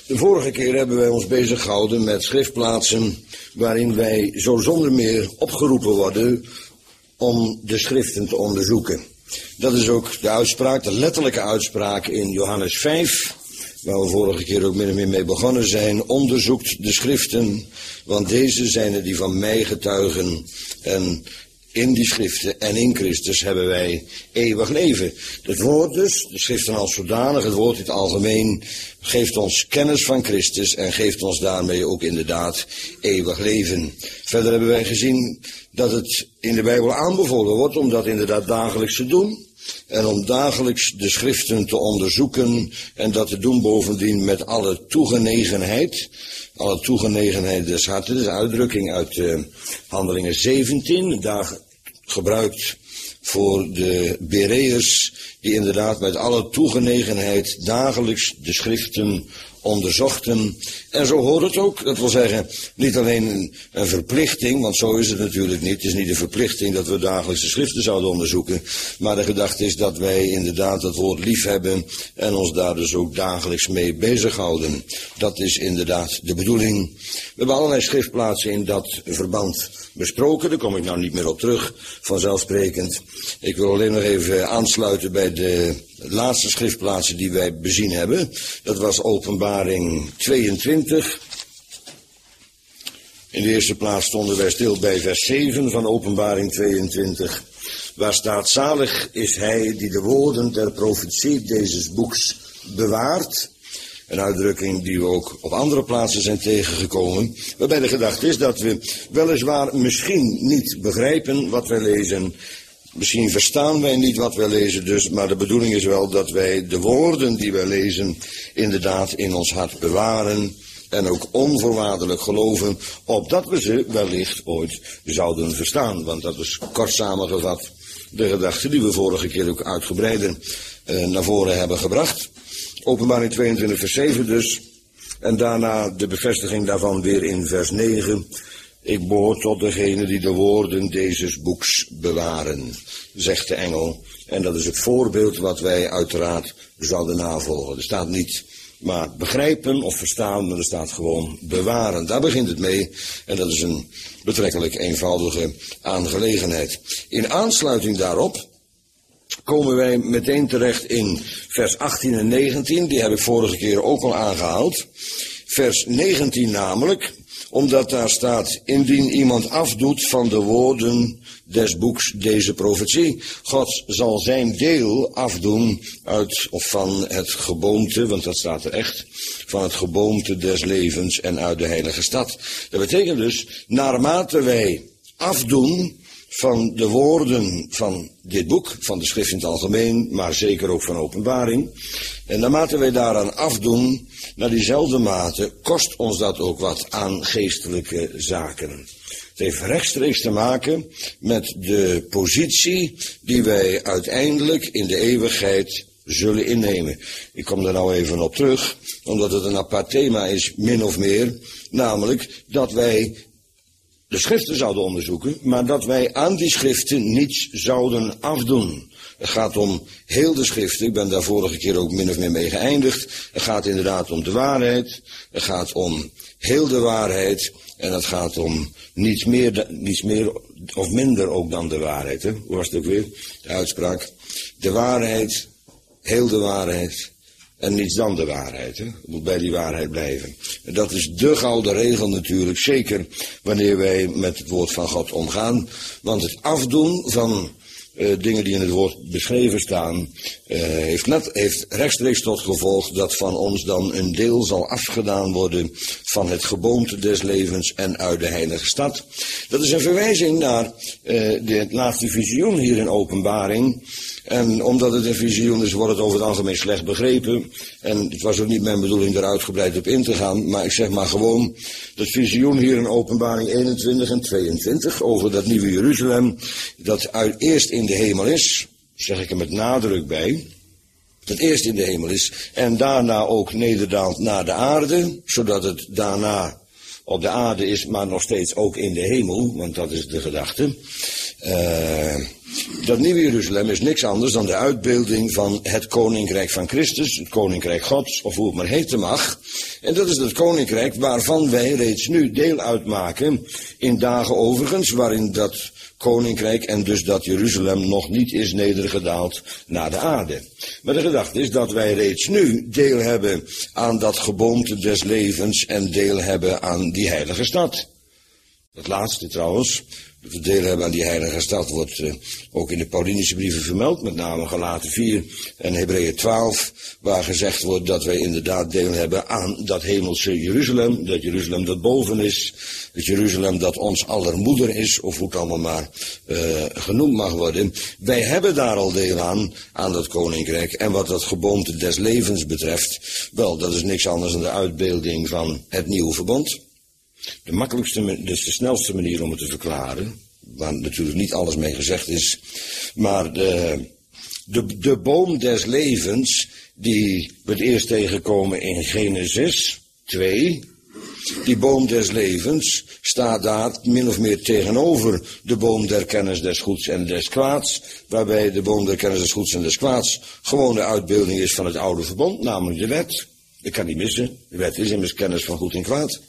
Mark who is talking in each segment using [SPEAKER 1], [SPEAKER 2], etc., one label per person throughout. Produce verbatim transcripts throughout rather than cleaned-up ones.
[SPEAKER 1] De vorige keer hebben wij ons bezig gehouden met schriftplaatsen waarin wij zo zonder meer opgeroepen worden om de schriften te onderzoeken. Dat is ook de uitspraak, de letterlijke uitspraak in Johannes vijf, waar we vorige keer ook min of meer mee begonnen zijn. Onderzoekt de schriften, want deze zijn er die van mij getuigen. En in die schriften en in Christus hebben wij eeuwig leven. Het woord dus, de schriften als zodanig, het woord in het algemeen, geeft ons kennis van Christus en geeft ons daarmee ook inderdaad eeuwig leven. Verder hebben wij gezien dat het in de Bijbel aanbevolen wordt om dat inderdaad dagelijks te doen. En om dagelijks de schriften te onderzoeken en dat te doen bovendien met alle toegenegenheid. Alle toegenegenheid des harten, dat is een uitdrukking uit uh, Handelingen zeventien, daar gebruikt voor de Bereërs, die inderdaad met alle toegenegenheid dagelijks de schriften onderzochten. En zo hoort het ook, dat wil zeggen, niet alleen een, een verplichting, want zo is het natuurlijk niet. Het is niet een verplichting dat we dagelijks de schriften zouden onderzoeken, maar de gedachte is dat wij inderdaad het woord lief hebben en ons daar dus ook dagelijks mee bezighouden. Dat is inderdaad de bedoeling. We hebben allerlei schriftplaatsen in dat verband besproken, daar kom ik nou niet meer op terug, vanzelfsprekend. Ik wil alleen nog even aansluiten bij de laatste schriftplaatsen die wij bezien hebben. Dat was Openbaring tweeëntwintig. In de eerste plaats stonden wij stil bij vers zeven van Openbaring tweeëntwintig. Waar staat: zalig is hij die de woorden der profetie deze boeks bewaart. Een uitdrukking die we ook op andere plaatsen zijn tegengekomen. Waarbij de gedachte is dat we weliswaar misschien niet begrijpen wat wij lezen. Misschien verstaan wij niet wat wij lezen dus, maar de bedoeling is wel dat wij de woorden die wij lezen inderdaad in ons hart bewaren en ook onvoorwaardelijk geloven, opdat we ze wellicht ooit zouden verstaan. Want dat is kort samengevat de gedachte die we vorige keer ook uitgebreider uh, naar voren hebben gebracht. Openbaring tweeëntwintig vers zeven dus, en daarna de bevestiging daarvan weer in vers negen. Ik behoor tot degene die de woorden deze boeks bewaren, zegt de engel. En dat is het voorbeeld wat wij uiteraard zouden navolgen. Er staat niet maar begrijpen of verstaan, maar er staat gewoon bewaren. Daar begint het mee en dat is een betrekkelijk eenvoudige aangelegenheid. In aansluiting daarop komen wij meteen terecht in vers achttien en negentien. Die heb ik vorige keer ook al aangehaald. Vers negentien namelijk, omdat daar staat: indien iemand afdoet van de woorden des boeks deze profetie. God zal zijn deel afdoen uit, of van het geboomte, want dat staat er echt, van het geboomte des levens en uit de heilige stad. Dat betekent dus, naarmate wij afdoen van de woorden van dit boek, van de schrift in het algemeen, maar zeker ook van Openbaring, en naarmate wij daaraan afdoen, naar diezelfde mate kost ons dat ook wat aan geestelijke zaken. Het heeft rechtstreeks te maken met de positie die wij uiteindelijk in de eeuwigheid zullen innemen. Ik kom daar nou even op terug, omdat het een apart thema is, min of meer, namelijk dat wij de schriften zouden onderzoeken, maar dat wij aan die schriften niets zouden afdoen. Het gaat om heel de schriften, ik ben daar vorige keer ook min of meer mee geëindigd. Het gaat inderdaad om de waarheid, het gaat om heel de waarheid en het gaat om niets meer, niets meer of minder ook dan de waarheid. Hè? Hoe was het ook weer, de uitspraak? De waarheid, heel de waarheid en niets dan de waarheid. Hè? Het moet bij die waarheid blijven. En dat is de gouden regel natuurlijk, zeker wanneer wij met het woord van God omgaan. Want het afdoen van Uh, dingen die in het woord beschreven staan, uh, heeft, net, heeft rechtstreeks tot gevolg dat van ons dan een deel zal afgedaan worden van het geboomte des levens en uit de heilige stad. Dat is een verwijzing naar uh, de, het laatste visioen hier in Openbaring. En omdat het een visioen is, wordt het over het algemeen slecht begrepen. En het was ook niet mijn bedoeling daar uitgebreid op in te gaan. Maar ik zeg maar gewoon, dat visioen hier in Openbaring eenentwintig en tweeëntwintig over dat nieuwe Jeruzalem, dat uit, eerst in de hemel is, zeg ik er met nadruk bij, dat eerst in de hemel is en daarna ook nederdaalt naar de aarde, zodat het daarna op de aarde is, maar nog steeds ook in de hemel, want dat is de gedachte. Uh, dat nieuwe Jeruzalem is niks anders dan de uitbeelding van het koninkrijk van Christus, het koninkrijk Gods, of hoe het maar heten mag. En dat is het koninkrijk waarvan wij reeds nu deel uitmaken, in dagen overigens, waarin dat koninkrijk en dus dat Jeruzalem nog niet is nedergedaald naar de aarde. Maar de gedachte is dat wij reeds nu deel hebben aan dat geboomte des levens en deel hebben aan die heilige stad. Dat laatste trouwens, dat we deel hebben aan die heilige stad, wordt uh, ook in de Paulinische brieven vermeld, met name Galaten vier en Hebreeën twaalf, waar gezegd wordt dat wij inderdaad deel hebben aan dat hemelse Jeruzalem, dat Jeruzalem dat boven is, het Jeruzalem dat ons aller moeder is, of hoe het allemaal maar uh, genoemd mag worden. Wij hebben daar al deel aan, aan dat koninkrijk, en wat dat geboomte des levens betreft, wel, dat is niks anders dan de uitbeelding van het nieuwe verbond. De makkelijkste, dus de snelste manier om het te verklaren, waar natuurlijk niet alles mee gezegd is, maar de, de, de boom des levens, die we het eerst tegenkomen in Genesis twee, die boom des levens staat daar min of meer tegenover de boom der kennis des goeds en des kwaads, waarbij de boom der kennis des goeds en des kwaads gewoon de uitbeelding is van het oude verbond, namelijk de wet. Ik kan niet missen, de wet is immers kennis van goed en kwaad.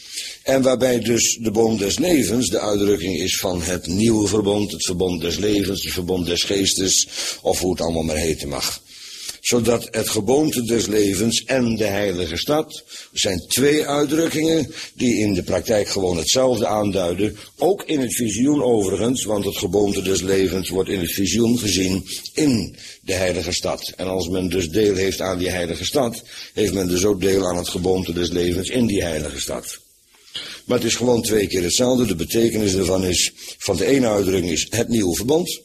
[SPEAKER 1] En waarbij dus de boom des levens de uitdrukking is van het nieuwe verbond, het verbond des levens, het verbond des geestes, of hoe het allemaal maar heten mag. Zodat het geboomte des levens en de heilige stad zijn twee uitdrukkingen die in de praktijk gewoon hetzelfde aanduiden. Ook in het visioen overigens, want het geboomte des levens wordt in het visioen gezien in de heilige stad. En als men dus deel heeft aan die heilige stad, heeft men dus ook deel aan het geboomte des levens in die heilige stad. Maar het is gewoon twee keer hetzelfde. De betekenis ervan is, van de ene uitdrukking is het nieuwe verbond.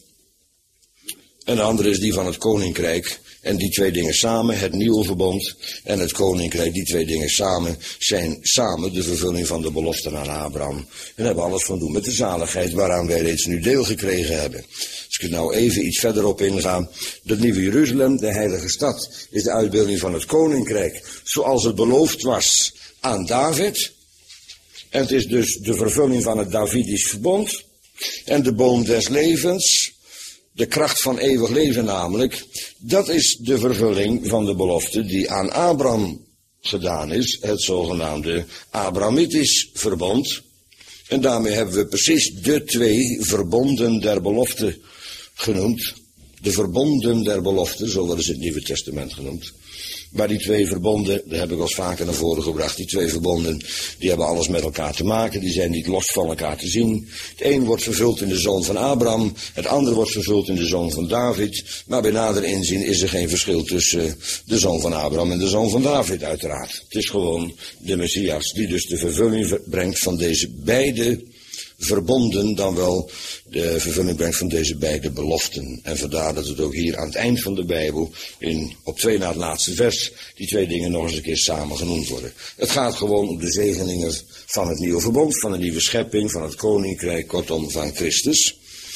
[SPEAKER 1] En de andere is die van het koninkrijk. En die twee dingen samen, het nieuwe verbond en het koninkrijk, die twee dingen samen, zijn samen de vervulling van de belofte aan Abraham. En hebben alles van doen met de zaligheid waaraan wij reeds nu deel gekregen hebben. Als ik er nou even iets verder op inga, dat nieuwe Jeruzalem, de heilige stad, is de uitbeelding van het koninkrijk, zoals het beloofd was aan David. En het is dus de vervulling van het Davidisch verbond. En de boom des levens, de kracht van eeuwig leven namelijk, dat is de vervulling van de belofte die aan Abraham gedaan is. Het zogenaamde Abrahamitisch verbond. En daarmee hebben we precies de twee verbonden der belofte genoemd. De verbonden der belofte, zo wordt het Nieuwe Testament genoemd. Maar die twee verbonden, daar heb ik al vaker naar voren gebracht, die twee verbonden, die hebben alles met elkaar te maken, die zijn niet los van elkaar te zien. Het een wordt vervuld in de zoon van Abraham, het andere wordt vervuld in de zoon van David, maar bij nader inzien is er geen verschil tussen de zoon van Abraham en de zoon van David uiteraard. Het is gewoon de Messias die dus de vervulling brengt van deze beide verbonden, dan wel de vervulling brengt van deze beide beloften. En vandaar dat het ook hier aan het eind van de Bijbel, in, op twee na het laatste vers, die twee dingen nog eens een keer samen genoemd worden. Het gaat gewoon om de zegeningen van het nieuwe verbond, van de nieuwe schepping, van het koninkrijk, kortom van Christus.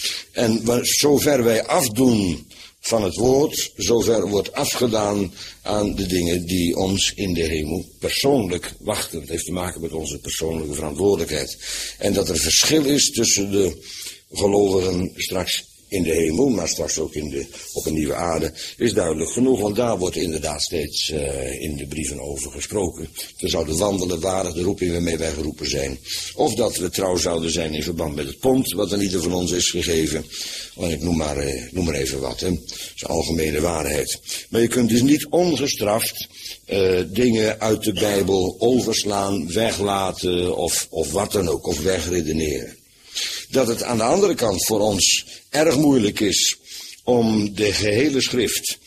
[SPEAKER 1] En zover wij afdoen van het woord, zover wordt afgedaan aan de dingen die ons in de hemel persoonlijk wachten. Het heeft te maken met onze persoonlijke verantwoordelijkheid. En dat er verschil is tussen de gelovigen straks in de hemel, maar straks ook in de, op een nieuwe aarde, is duidelijk genoeg. Want daar wordt inderdaad steeds uh, in de brieven over gesproken. We zouden wandelen waardig de roeping waarmee wij geroepen zijn. Of dat we trouw zouden zijn in verband met het pond, wat aan ieder van ons is gegeven. Want ik noem maar, uh, noem maar even wat, hè. Dat is algemene waarheid. Maar je kunt dus niet ongestraft uh, dingen uit de Bijbel overslaan, weglaten of, of wat dan ook, of wegredeneren. Dat het aan de andere kant voor ons erg moeilijk is om de gehele schrift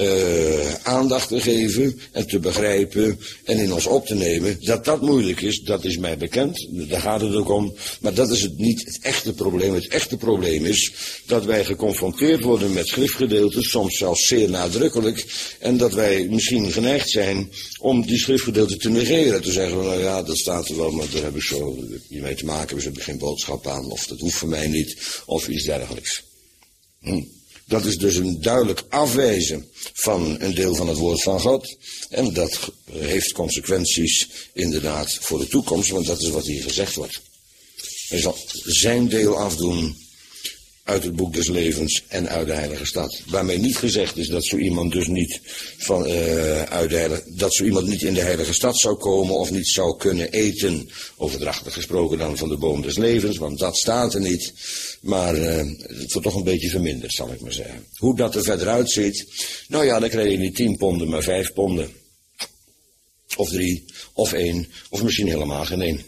[SPEAKER 1] uh, aandacht te geven en te begrijpen en in ons op te nemen. Dat dat moeilijk is, dat is mij bekend. Daar gaat het ook om. Maar dat is het niet het echte probleem. Het echte probleem is dat wij geconfronteerd worden met schriftgedeelten, soms zelfs zeer nadrukkelijk. En dat wij misschien geneigd zijn om die schriftgedeelten te negeren. Te zeggen, nou ja, dat staat er wel, maar daar heb ik zo niet mee te maken. We hebben geen boodschap aan, of dat hoeft voor mij niet, of iets dergelijks. Hm. Dat is dus een duidelijk afwijzen van een deel van het woord van God. En dat heeft consequenties inderdaad voor de toekomst, want dat is wat hier gezegd wordt. Hij zal zijn deel afdoen uit het boek des levens en uit de heilige stad. Waarmee niet gezegd is dat zo iemand dus niet van, uh, uit de heilige, dat zo iemand niet in de heilige stad zou komen of niet zou kunnen eten, overdrachtig gesproken dan van de boom des levens, want dat staat er niet. Maar uh, het wordt toch een beetje verminderd, zal ik maar zeggen. Hoe dat er verder uitziet, nou ja, dan krijg je niet tien ponden, maar vijf ponden. Of drie, of één, of misschien helemaal geen één.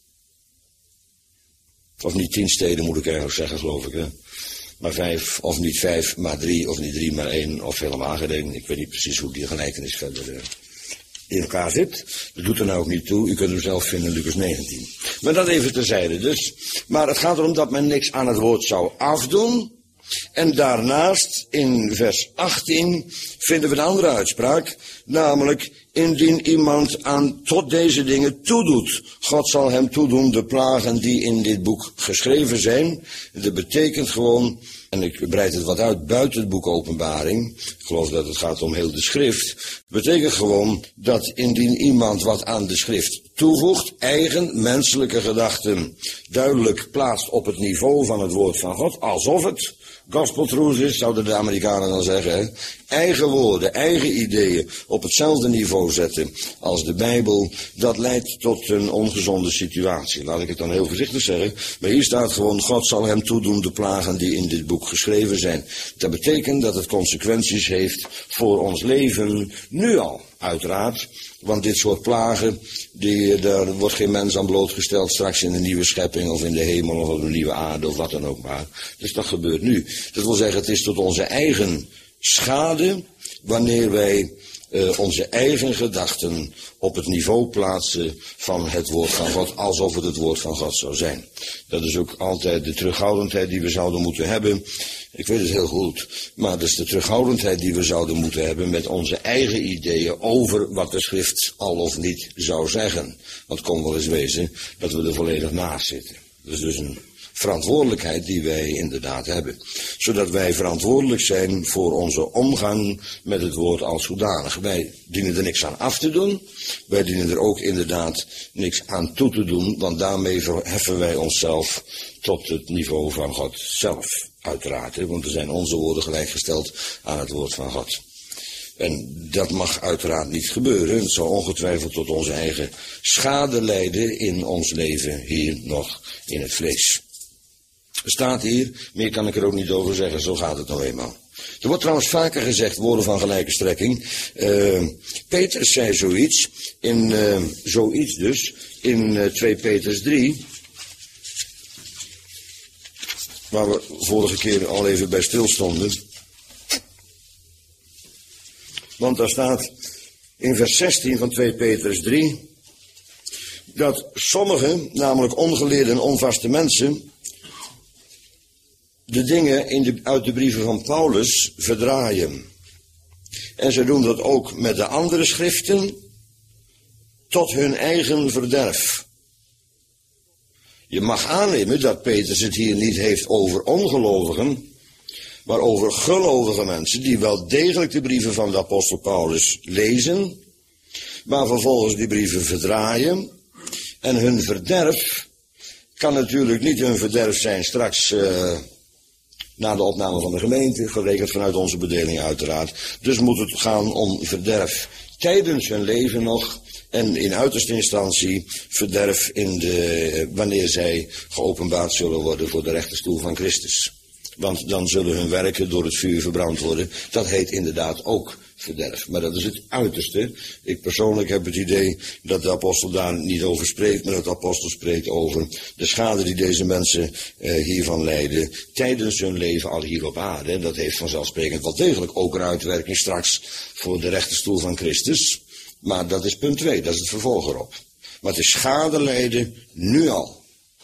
[SPEAKER 1] Of niet tien steden moet ik eigenlijk zeggen, geloof ik. Hè? Maar vijf, of niet vijf, maar drie, of niet drie, maar één, of helemaal geen één. Ik weet niet precies hoe die gelijkenis verder uh, in elkaar zit. Dat doet er nou ook niet toe. U kunt hem zelf vinden in Lucas negentien. Maar dat even terzijde dus. Maar het gaat erom dat men niks aan het woord zou afdoen. En daarnaast, in vers achttien, vinden we een andere uitspraak. Namelijk, indien iemand aan tot deze dingen toedoet, God zal hem toedoen de plagen die in dit boek geschreven zijn. Dat betekent gewoon, en ik breid het wat uit buiten het boek Openbaring, ik geloof dat het gaat om heel de schrift, betekent gewoon dat indien iemand wat aan de schrift toevoegt, eigen menselijke gedachten duidelijk plaatst op het niveau van het woord van God, alsof het gospel truth is, zouden de Amerikanen dan zeggen, hè? Eigen woorden, eigen ideeën op hetzelfde niveau zetten als de Bijbel, dat leidt tot een ongezonde situatie. Laat ik het dan heel voorzichtig zeggen, maar hier staat gewoon, God zal hem toedoen de plagen die in dit boek geschreven zijn. Dat betekent dat het consequenties heeft voor ons leven, nu al, uiteraard. Want dit soort plagen, die, daar wordt geen mens aan blootgesteld straks in de nieuwe schepping of in de hemel of op de nieuwe aarde of wat dan ook maar. Dus dat gebeurt nu. Dat wil zeggen, het is tot onze eigen schade wanneer wij uh, onze eigen gedachten op het niveau plaatsen van het woord van God, alsof het het woord van God zou zijn. Dat is ook altijd de terughoudendheid die we zouden moeten hebben. Ik weet het heel goed, maar dat is de terughoudendheid die we zouden moeten hebben met onze eigen ideeën over wat de schrift al of niet zou zeggen. Want het kon wel eens wezen dat we er volledig naast zitten. Dat is dus een verantwoordelijkheid die wij inderdaad hebben. Zodat wij verantwoordelijk zijn voor onze omgang met het woord als zodanig. Wij dienen er niks aan af te doen. Wij dienen er ook inderdaad niks aan toe te doen. Want daarmee verheffen wij onszelf tot het niveau van God zelf. Uiteraard, hè, want er zijn onze woorden gelijkgesteld aan het woord van God. En dat mag uiteraard niet gebeuren. Het zal ongetwijfeld tot onze eigen schade leiden in ons leven hier nog in het vlees. Er staat hier, meer kan ik er ook niet over zeggen, zo gaat het nou eenmaal. Er wordt trouwens vaker gezegd, woorden van gelijke strekking. Uh, Petrus zei zoiets, in, uh, zoiets dus, in uh, twee Petrus drie... waar we vorige keer al even bij stilstonden. Want daar staat in vers zestien van twee Petrus drie... dat sommigen, namelijk ongeleerde en onvaste mensen, de dingen in de, uit de brieven van Paulus verdraaien. En ze doen dat ook met de andere schriften tot hun eigen verderf. Je mag aannemen dat Petrus het hier niet heeft over ongelovigen, maar over gelovige mensen die wel degelijk de brieven van de apostel Paulus lezen, maar vervolgens die brieven verdraaien. En hun verderf kan natuurlijk niet hun verderf zijn straks uh, na de opname van de gemeente, gerekend vanuit onze bedeling uiteraard. Dus moet het gaan om verderf tijdens hun leven nog. En in uiterste instantie verderf in de, wanneer zij geopenbaard zullen worden voor de rechterstoel van Christus. Want dan zullen hun werken door het vuur verbrand worden. Dat heet inderdaad ook verderf. Maar dat is het uiterste. Ik persoonlijk heb het idee dat de apostel daar niet over spreekt, maar dat de apostel spreekt over de schade die deze mensen eh, hiervan lijden tijdens hun leven al hier op aarde. Dat heeft vanzelfsprekend wel degelijk ook een uitwerking straks voor de rechterstoel van Christus. Maar dat is punt twee, dat is het vervolg erop. Maar het is schade lijden nu al.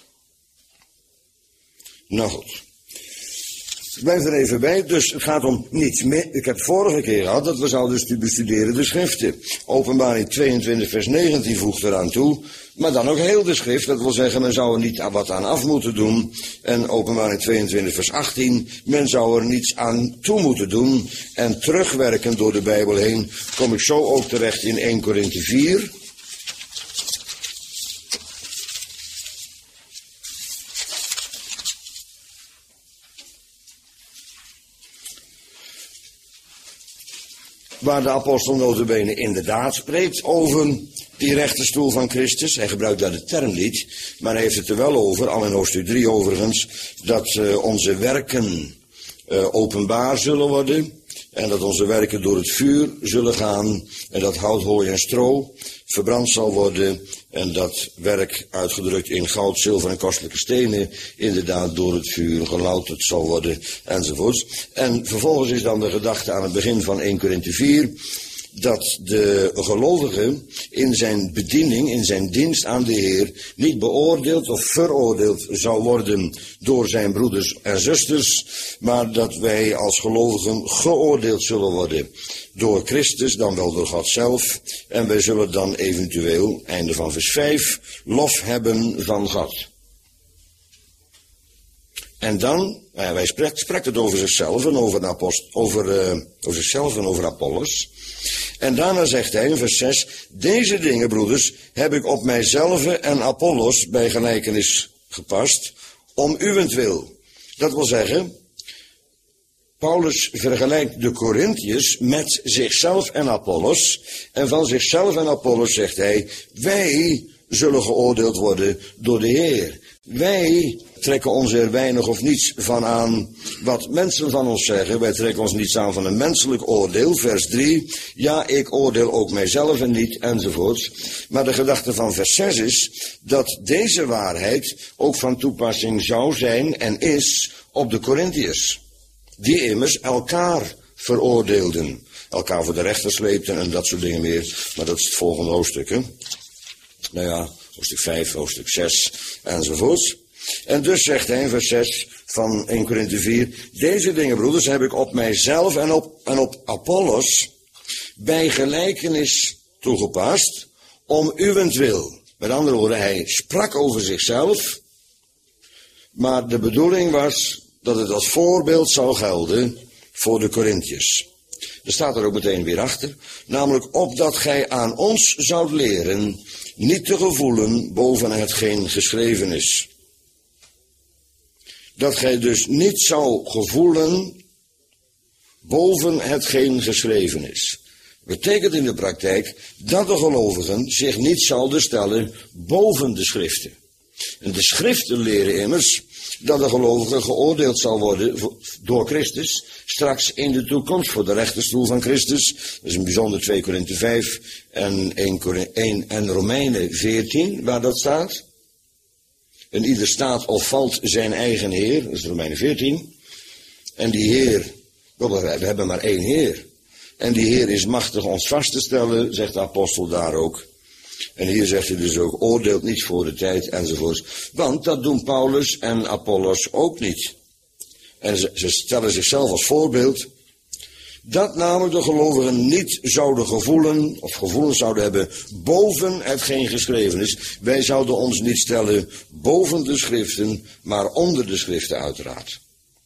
[SPEAKER 1] Nou goed. Ik blijf er even bij, dus het gaat om niets meer. Ik heb vorige keer gehad dat we zouden bestuderen de schriften. Openbaring tweeëntwintig vers negentien voegt eraan toe. Maar dan ook heel de schrift, dat wil zeggen men zou er niet wat aan af moeten doen. En openbaring tweeëntwintig vers achttien, men zou er niets aan toe moeten doen. En terugwerkend door de Bijbel heen kom ik zo ook terecht in eerste Korinthe vier. waar de apostel nota bene inderdaad spreekt over die rechterstoel van Christus. Hij gebruikt daar de term niet, maar hij heeft het er wel over, al in hoofdstuk drie overigens, dat uh, onze werken uh, openbaar zullen worden. En dat onze werken door het vuur zullen gaan. En dat hout, hooi en stro verbrand zal worden. En dat werk, uitgedrukt in goud, zilver en kostelijke stenen, inderdaad door het vuur gelouterd zal worden, enzovoorts. En vervolgens is dan de gedachte aan het begin van Eerste Korinthe vier, dat de gelovige in zijn bediening, in zijn dienst aan de Heer, niet beoordeeld of veroordeeld zou worden door zijn broeders en zusters, maar dat wij als gelovigen geoordeeld zullen worden door Christus, dan wel door God zelf. En wij zullen dan eventueel, einde van vers vijf, lof hebben van God. En dan, nou, wij spreekt, spreekt het over zichzelf en over, apost, over, uh, over zichzelf en over Apollos. En daarna zegt hij in vers zes, deze dingen, broeders, heb ik op mijzelf en Apollos bij gelijkenis gepast, om uwentwil. Dat wil zeggen, Paulus vergelijkt de Korinthiërs met zichzelf en Apollos. En van zichzelf en Apollos zegt hij, wij zullen geoordeeld worden door de Heer. Wij trekken ons er weinig of niets van aan wat mensen van ons zeggen. Wij trekken ons niets aan van een menselijk oordeel. Vers drie, ja, ik oordeel ook mijzelf en niet, enzovoorts. Maar de gedachte van vers zes is dat deze waarheid ook van toepassing zou zijn en is op de Korinthiërs. Die immers elkaar veroordeelden. Elkaar voor de rechter sleepten en dat soort dingen meer. Maar dat is het volgende hoofdstuk, hè. Nou ja, hoofdstuk vijf, hoofdstuk zes, enzovoorts. En dus zegt hij in vers zes van Eerste Korinthe vier, deze dingen, broeders, heb ik op mijzelf en op, en op Apollos bij gelijkenis toegepast, om uwentwil. Met andere woorden, hij sprak over zichzelf, maar de bedoeling was dat het als voorbeeld zou gelden voor de Korinthiërs. Er staat er ook meteen weer achter, namelijk opdat gij aan ons zoudt leren niet te gevoelen boven hetgeen geschreven is. Dat gij dus niet zou gevoelen boven hetgeen geschreven is. Betekent in de praktijk dat de gelovigen zich niet zouden stellen boven de schriften. En de schriften leren immers dat de gelovige geoordeeld zal worden door Christus, straks in de toekomst voor de rechterstoel van Christus. Dat is een bijzonder twee Korinthe vijf en één en Romeinen veertien, waar dat staat. En ieder staat of valt zijn eigen Heer, dat is Romeinen veertien. En die Heer, we hebben maar één Heer. En die Heer is machtig ons vast te stellen, zegt de apostel daar ook. En hier zegt hij dus ook, oordeelt niet voor de tijd, enzovoorts. Want dat doen Paulus en Apollos ook niet. En ze, ze stellen zichzelf als voorbeeld, dat namelijk de gelovigen niet zouden gevoelen, of gevoelens zouden hebben, boven hetgeen geschreven is. Wij zouden ons niet stellen boven de schriften, maar onder de schriften uiteraard.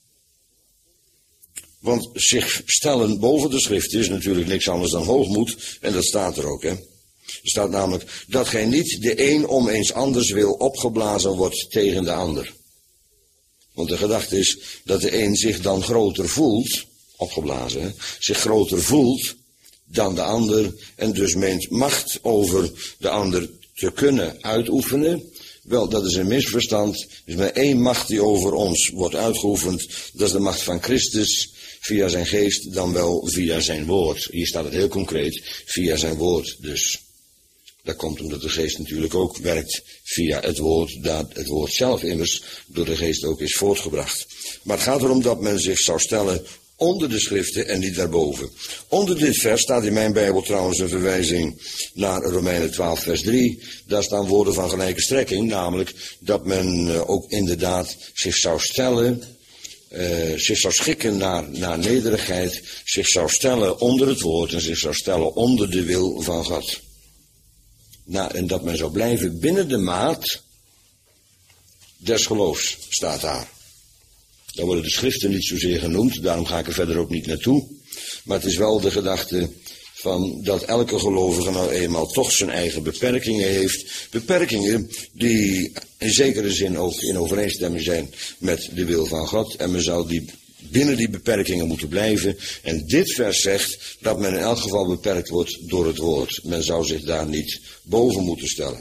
[SPEAKER 1] Want zich stellen boven de schriften is natuurlijk niks anders dan hoogmoed, en dat staat er ook, hè. Er staat namelijk dat gij niet de een om eens anders wil opgeblazen wordt tegen de ander. Want de gedachte is dat de een zich dan groter voelt, opgeblazen, hè, zich groter voelt dan de ander en dus meent macht over de ander te kunnen uitoefenen. Wel, dat is een misverstand. Er is maar één macht die over ons wordt uitgeoefend. Dat is de macht van Christus via zijn geest, dan wel via zijn woord. Hier staat het heel concreet, via zijn woord dus. Dat komt omdat de geest natuurlijk ook werkt via het woord, dat het woord zelf immers door de geest ook is voortgebracht. Maar het gaat erom dat men zich zou stellen onder de schriften en niet daarboven. Onder dit vers staat in mijn Bijbel trouwens een verwijzing naar Romeinen twaalf vers drie. Daar staan woorden van gelijke strekking, namelijk dat men ook inderdaad zich zou stellen, uh, zich zou schikken naar, naar nederigheid, zich zou stellen onder het woord en zich zou stellen onder de wil van God. Nou, en dat men zou blijven binnen de maat des geloofs, staat daar. Daar worden de schriften niet zozeer genoemd, daarom ga ik er verder ook niet naartoe. Maar het is wel de gedachte van dat elke gelovige nou eenmaal toch zijn eigen beperkingen heeft. Beperkingen die in zekere zin ook in overeenstemming zijn met de wil van God. En men zou die binnen die beperkingen moeten blijven. En dit vers zegt dat men in elk geval beperkt wordt door het woord. Men zou zich daar niet boven moeten stellen.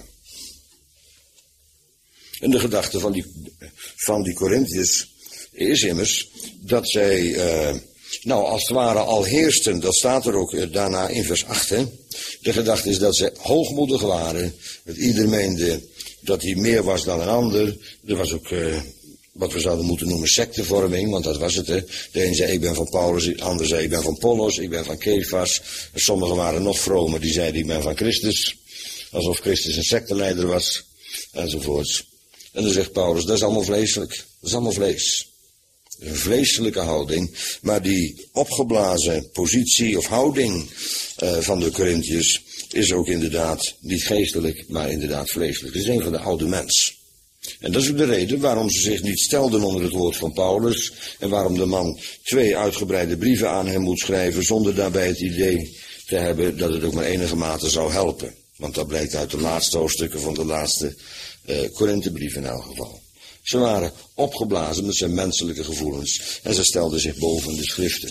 [SPEAKER 1] En de gedachte van die, van die Corinthiërs is immers dat zij, uh, nou als het ware al heersten, dat staat er ook uh, daarna in vers acht. Hè? De gedachte is dat ze hoogmoedig waren, dat ieder meende dat hij meer was dan een ander. Er was ook uh, wat we zouden moeten noemen sectevorming, want dat was het. Hè? De een zei ik ben van Paulus, de ander zei ik ben van Apollos, ik ben van Kefas. En sommigen waren nog vromer, die zeiden ik ben van Christus, alsof Christus een secteleider was, enzovoorts. En dan zegt Paulus, dat is allemaal vleeselijk, dat is allemaal vlees. Een vleeselijke houding, maar die opgeblazen positie of houding uh, van de Corinthiërs is ook inderdaad niet geestelijk, maar inderdaad vleeselijk. Het is een van de oude mens. En dat is ook de reden waarom ze zich niet stelden onder het woord van Paulus en waarom de man twee uitgebreide brieven aan hem moet schrijven zonder daarbij het idee te hebben dat het ook maar enige mate zou helpen. Want dat blijkt uit de laatste hoofdstukken van de laatste uh, Korinthebrief in elk geval. Ze waren opgeblazen met zijn menselijke gevoelens en ze stelden zich boven de schriften.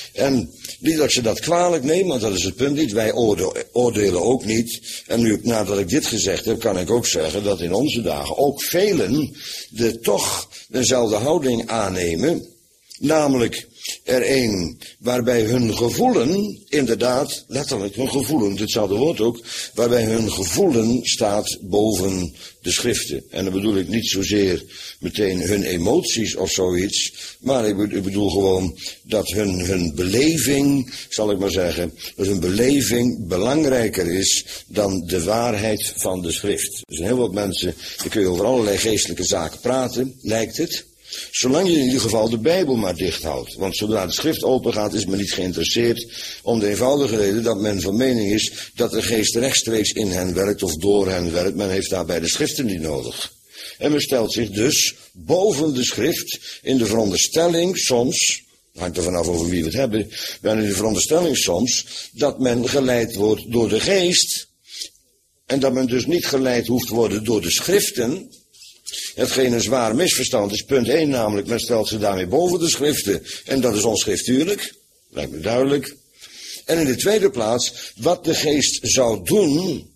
[SPEAKER 1] En niet dat ik ze dat kwalijk neem, want dat is het punt niet. Wij oordelen ook niet. En nu, nadat ik dit gezegd heb, kan ik ook zeggen dat in onze dagen ook velen de toch dezelfde houding aannemen. Namelijk er een waarbij hun gevoelen, inderdaad, letterlijk hun gevoelen, hetzelfde woord ook, waarbij hun gevoelen staat boven de schriften. En dan bedoel ik niet zozeer meteen hun emoties of zoiets, maar ik bedoel gewoon dat hun, hun beleving, zal ik maar zeggen, dat hun beleving belangrijker is dan de waarheid van de schrift. Er zijn heel wat mensen, die kun je over allerlei geestelijke zaken praten, lijkt het. Zolang je in ieder geval de Bijbel maar dicht houdt. Want zodra de schrift open gaat is men niet geïnteresseerd. Om de eenvoudige reden dat men van mening is dat de geest rechtstreeks in hen werkt of door hen werkt. Men heeft daarbij de schriften niet nodig. En men stelt zich dus boven de schrift in de veronderstelling soms, hangt er vanaf over wie we het hebben, maar in de veronderstelling soms dat men geleid wordt door de geest. En dat men dus niet geleid hoeft te worden door de schriften. Hetgeen een zwaar misverstand is, punt één namelijk, men stelt ze daarmee boven de schriften. En dat is onschriftuurlijk, lijkt me duidelijk. En in de tweede plaats, wat de geest zou doen.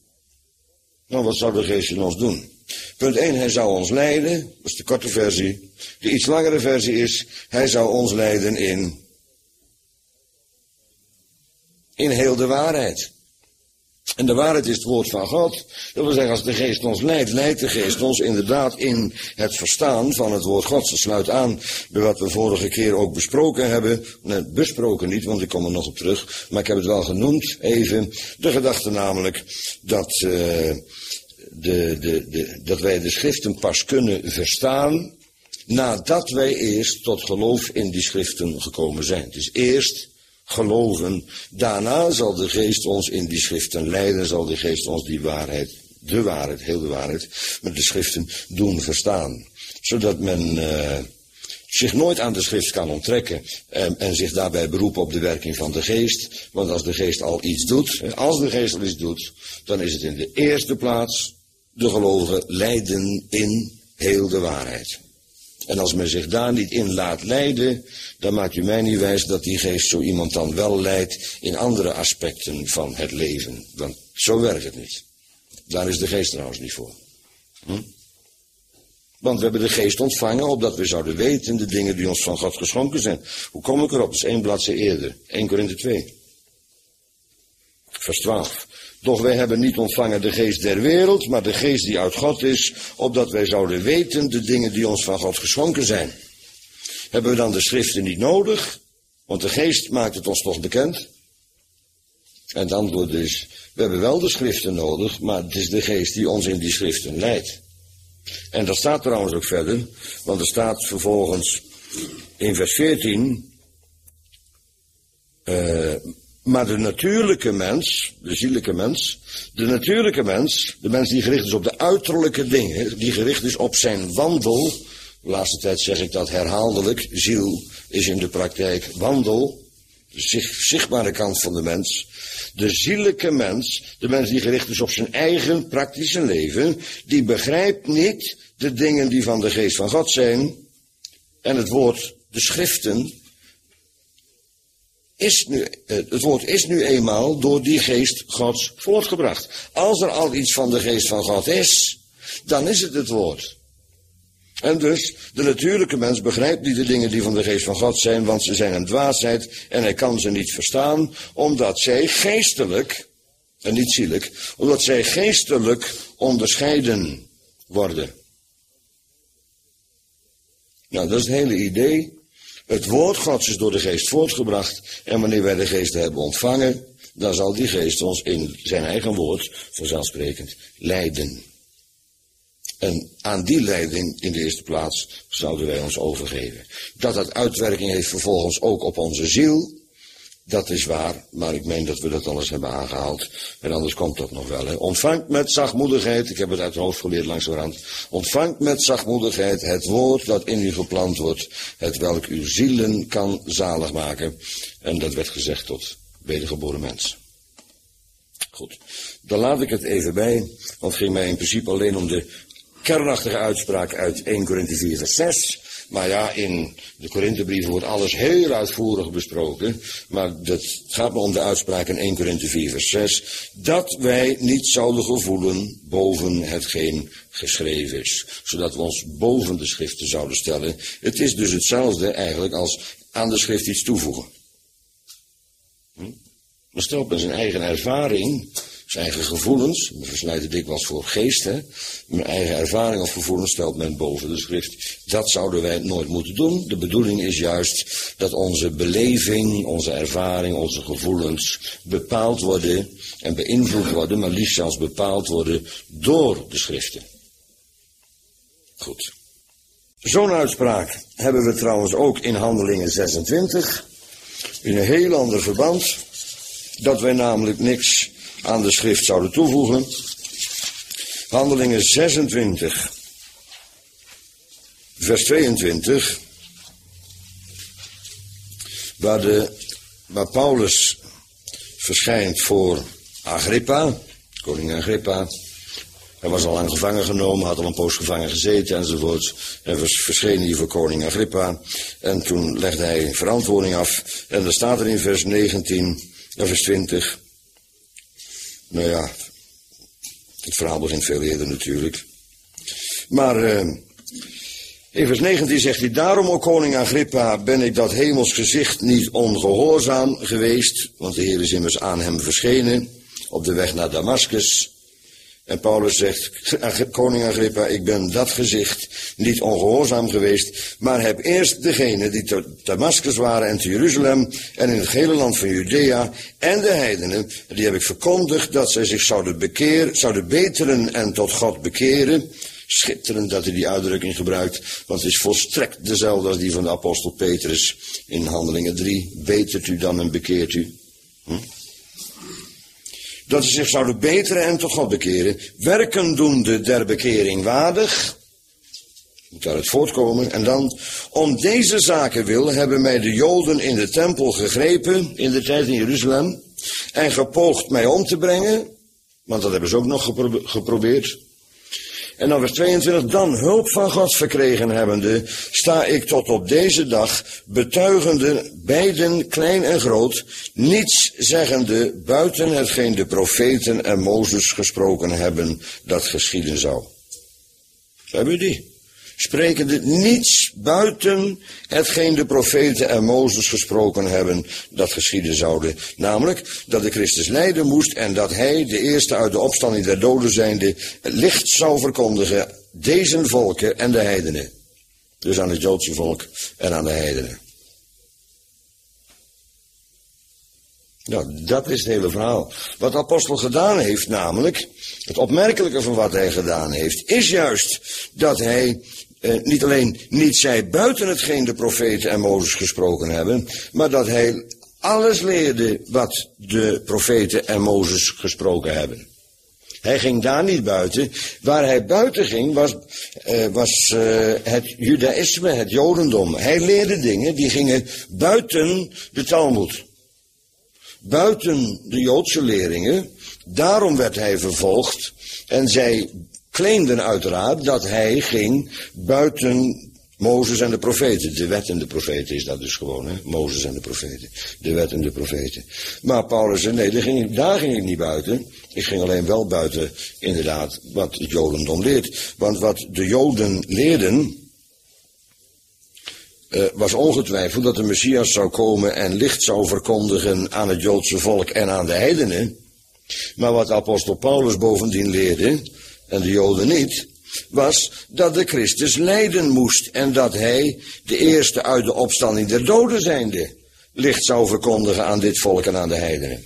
[SPEAKER 1] Nou, wat zou de geest in ons doen? Punt één, hij zou ons leiden, dat is de korte versie. De iets langere versie is, hij zou ons leiden in, in heel de waarheid. En de waarheid is het woord van God. Dat wil zeggen, als de geest ons leidt, leidt de geest ons inderdaad in het verstaan van het woord Gods. Dat sluit aan bij wat we vorige keer ook besproken hebben. Nee, besproken niet, want ik kom er nog op terug. Maar ik heb het wel genoemd, even. De gedachte namelijk dat, uh, de, de, de, dat wij de schriften pas kunnen verstaan nadat wij eerst tot geloof in die schriften gekomen zijn. Het is eerst geloven, daarna zal de geest ons in die schriften leiden, zal de geest ons die waarheid, de waarheid, heel de waarheid, met de schriften doen verstaan. Zodat men uh, zich nooit aan de schrift kan onttrekken en, en zich daarbij beroepen op de werking van de geest. Want als de geest al iets doet, als de geest al iets doet, dan is het in de eerste plaats de gelovigen leiden in heel de waarheid. En als men zich daar niet in laat leiden, dan maakt u mij niet wijs dat die geest zo iemand dan wel leidt in andere aspecten van het leven. Want zo werkt het niet. Daar is de geest trouwens niet voor. Hm? Want we hebben de geest ontvangen, opdat we zouden weten de dingen die ons van God geschonken zijn. Hoe kom ik erop? Dat is één bladzij eerder. Eerste Korinthe twee. Vers twaalf. Doch wij hebben niet ontvangen de geest der wereld, maar de geest die uit God is, opdat wij zouden weten de dingen die ons van God geschonken zijn. Hebben we dan de schriften niet nodig? Want de geest maakt het ons toch bekend? En het antwoord is, we hebben wel de schriften nodig, maar het is de geest die ons in die schriften leidt. En dat staat trouwens ook verder, want er staat vervolgens in vers veertien... Uh, Maar de natuurlijke mens, de zielijke mens, de natuurlijke mens, de mens die gericht is op de uiterlijke dingen, die gericht is op zijn wandel, de laatste tijd zeg ik dat herhaaldelijk, ziel is in de praktijk wandel, de zichtbare kant van de mens. De zielijke mens, de mens die gericht is op zijn eigen praktische leven, die begrijpt niet de dingen die van de geest van God zijn en het woord, de schriften, is nu, het woord is nu eenmaal door die geest Gods voortgebracht. Als er al iets van de geest van God is, dan is het het woord. En dus, de natuurlijke mens begrijpt niet de dingen die van de geest van God zijn, want ze zijn een dwaasheid en hij kan ze niet verstaan, omdat zij geestelijk, en niet zielijk, omdat zij geestelijk onderscheiden worden. Nou, dat is het hele idee. Het woord Gods is door de geest voortgebracht en wanneer wij de geest hebben ontvangen, dan zal die geest ons in zijn eigen woord, vanzelfsprekend, leiden. En aan die leiding in de eerste plaats zouden wij ons overgeven. Dat dat uitwerking heeft vervolgens ook op onze ziel, dat is waar, maar ik meen dat we dat alles hebben aangehaald. En anders komt dat nog wel. Hè. Ontvangt met zachtmoedigheid, ik heb het uit het hoofd geleerd langs de rand. Ontvangt met zachtmoedigheid het woord dat in u geplant wordt, het welk uw zielen kan zalig maken. En dat werd gezegd tot wedergeboren mens. Goed, dan laat ik het even bij, want het ging mij in principe alleen om de kernachtige uitspraak uit eerste Korinthe vier vers zes. Maar ja, in de Korinthebrieven wordt alles heel uitvoerig besproken. Maar het gaat me om de uitspraak in eerste Korinthe vier vers zes. Dat wij niet zouden gevoelen boven hetgeen geschreven is. Zodat we ons boven de schriften zouden stellen. Het is dus hetzelfde eigenlijk als aan de schrift iets toevoegen. Hm? Dan stelt men zijn eigen ervaring, zijn eigen gevoelens, we verslijten dikwijls voor geest, hè. Mijn eigen ervaring of gevoelens stelt men boven de schrift. Dat zouden wij nooit moeten doen. De bedoeling is juist dat onze beleving, onze ervaring, onze gevoelens bepaald worden en beïnvloed worden, maar liefst zelfs bepaald worden door de schriften. Goed. Zo'n uitspraak hebben we trouwens ook in Handelingen zesentwintig, in een heel ander verband, dat wij namelijk niks aan de schrift zouden toevoegen. Handelingen zesentwintig, vers tweeëntwintig, waar, de, waar Paulus verschijnt voor Agrippa, koning Agrippa. Hij was al lang gevangen genomen, had al een poos gevangen gezeten enzovoort. En verscheen hier voor koning Agrippa. En toen legde hij verantwoording af. En dan staat er in vers negentien, en vers twintig... Nou ja, het verhaal begint veel eerder natuurlijk. Maar uh, in vers negentien zegt hij, daarom, o koning Agrippa, ben ik dat hemels gezicht niet ongehoorzaam geweest, want de Heer is immers aan hem verschenen op de weg naar Damaskus. En Paulus zegt, koning Agrippa, ik ben dat gezicht niet ongehoorzaam geweest, maar heb eerst degene die te Damaskus waren en te Jeruzalem en in het hele land van Judea en de heidenen, die heb ik verkondigd dat zij zich zouden bekeren, zouden beteren en tot God bekeren. Schitterend dat hij die uitdrukking gebruikt, want het is volstrekt dezelfde als die van de apostel Petrus in Handelingen drie. Betert u dan en bekeert u. Hm? Dat ze zich zouden beteren en tot God bekeren, werken doende der bekering waardig, moet daaruit voortkomen, en dan, om deze zaken wil, hebben mij de Joden in de tempel gegrepen, in de tijd in Jeruzalem, en gepoogd mij om te brengen, want dat hebben ze ook nog gepro- geprobeerd. En dan vers tweeëntwintig, dan hulp van God verkregen hebbende, sta ik tot op deze dag, betuigende, beiden klein en groot, niets zeggende, buiten hetgeen de profeten en Mozes gesproken hebben, dat geschieden zou. Hebben we die? Sprekende niets buiten hetgeen de profeten en Mozes gesproken hebben, dat geschieden zouden. Namelijk dat de Christus lijden moest en dat hij, de eerste uit de opstanding der doden zijnde, het licht zou verkondigen, deze volken en de heidenen. Dus aan het Joodse volk en aan de heidenen. Nou, dat is het hele verhaal. Wat de apostel gedaan heeft namelijk, het opmerkelijke van wat hij gedaan heeft, is juist dat hij eh, niet alleen niet zei buiten hetgeen de profeten en Mozes gesproken hebben, maar dat hij alles leerde wat de profeten en Mozes gesproken hebben. Hij ging daar niet buiten. Waar hij buiten ging was, uh, was uh, het judaïsme, het jodendom. Hij leerde dingen die gingen buiten de Talmud. Buiten de Joodse leringen. Daarom werd hij vervolgd. En zij claimden uiteraard dat hij ging buiten Mozes en de profeten, de wet en de profeten is dat dus gewoon, hè? Mozes en de profeten, de wet en de profeten. Maar Paulus zei, nee, daar ging, ik, daar ging ik niet buiten. Ik ging alleen wel buiten, inderdaad, wat het Jodendom leert. Want wat de Joden leerden, uh, was ongetwijfeld dat de Messias zou komen en licht zou verkondigen aan het Joodse volk en aan de heidenen. Maar wat apostel Paulus bovendien leerde, en de Joden niet, was dat de Christus lijden moest en dat hij, de eerste uit de opstanding der doden zijnde, licht zou verkondigen aan dit volk en aan de heidenen.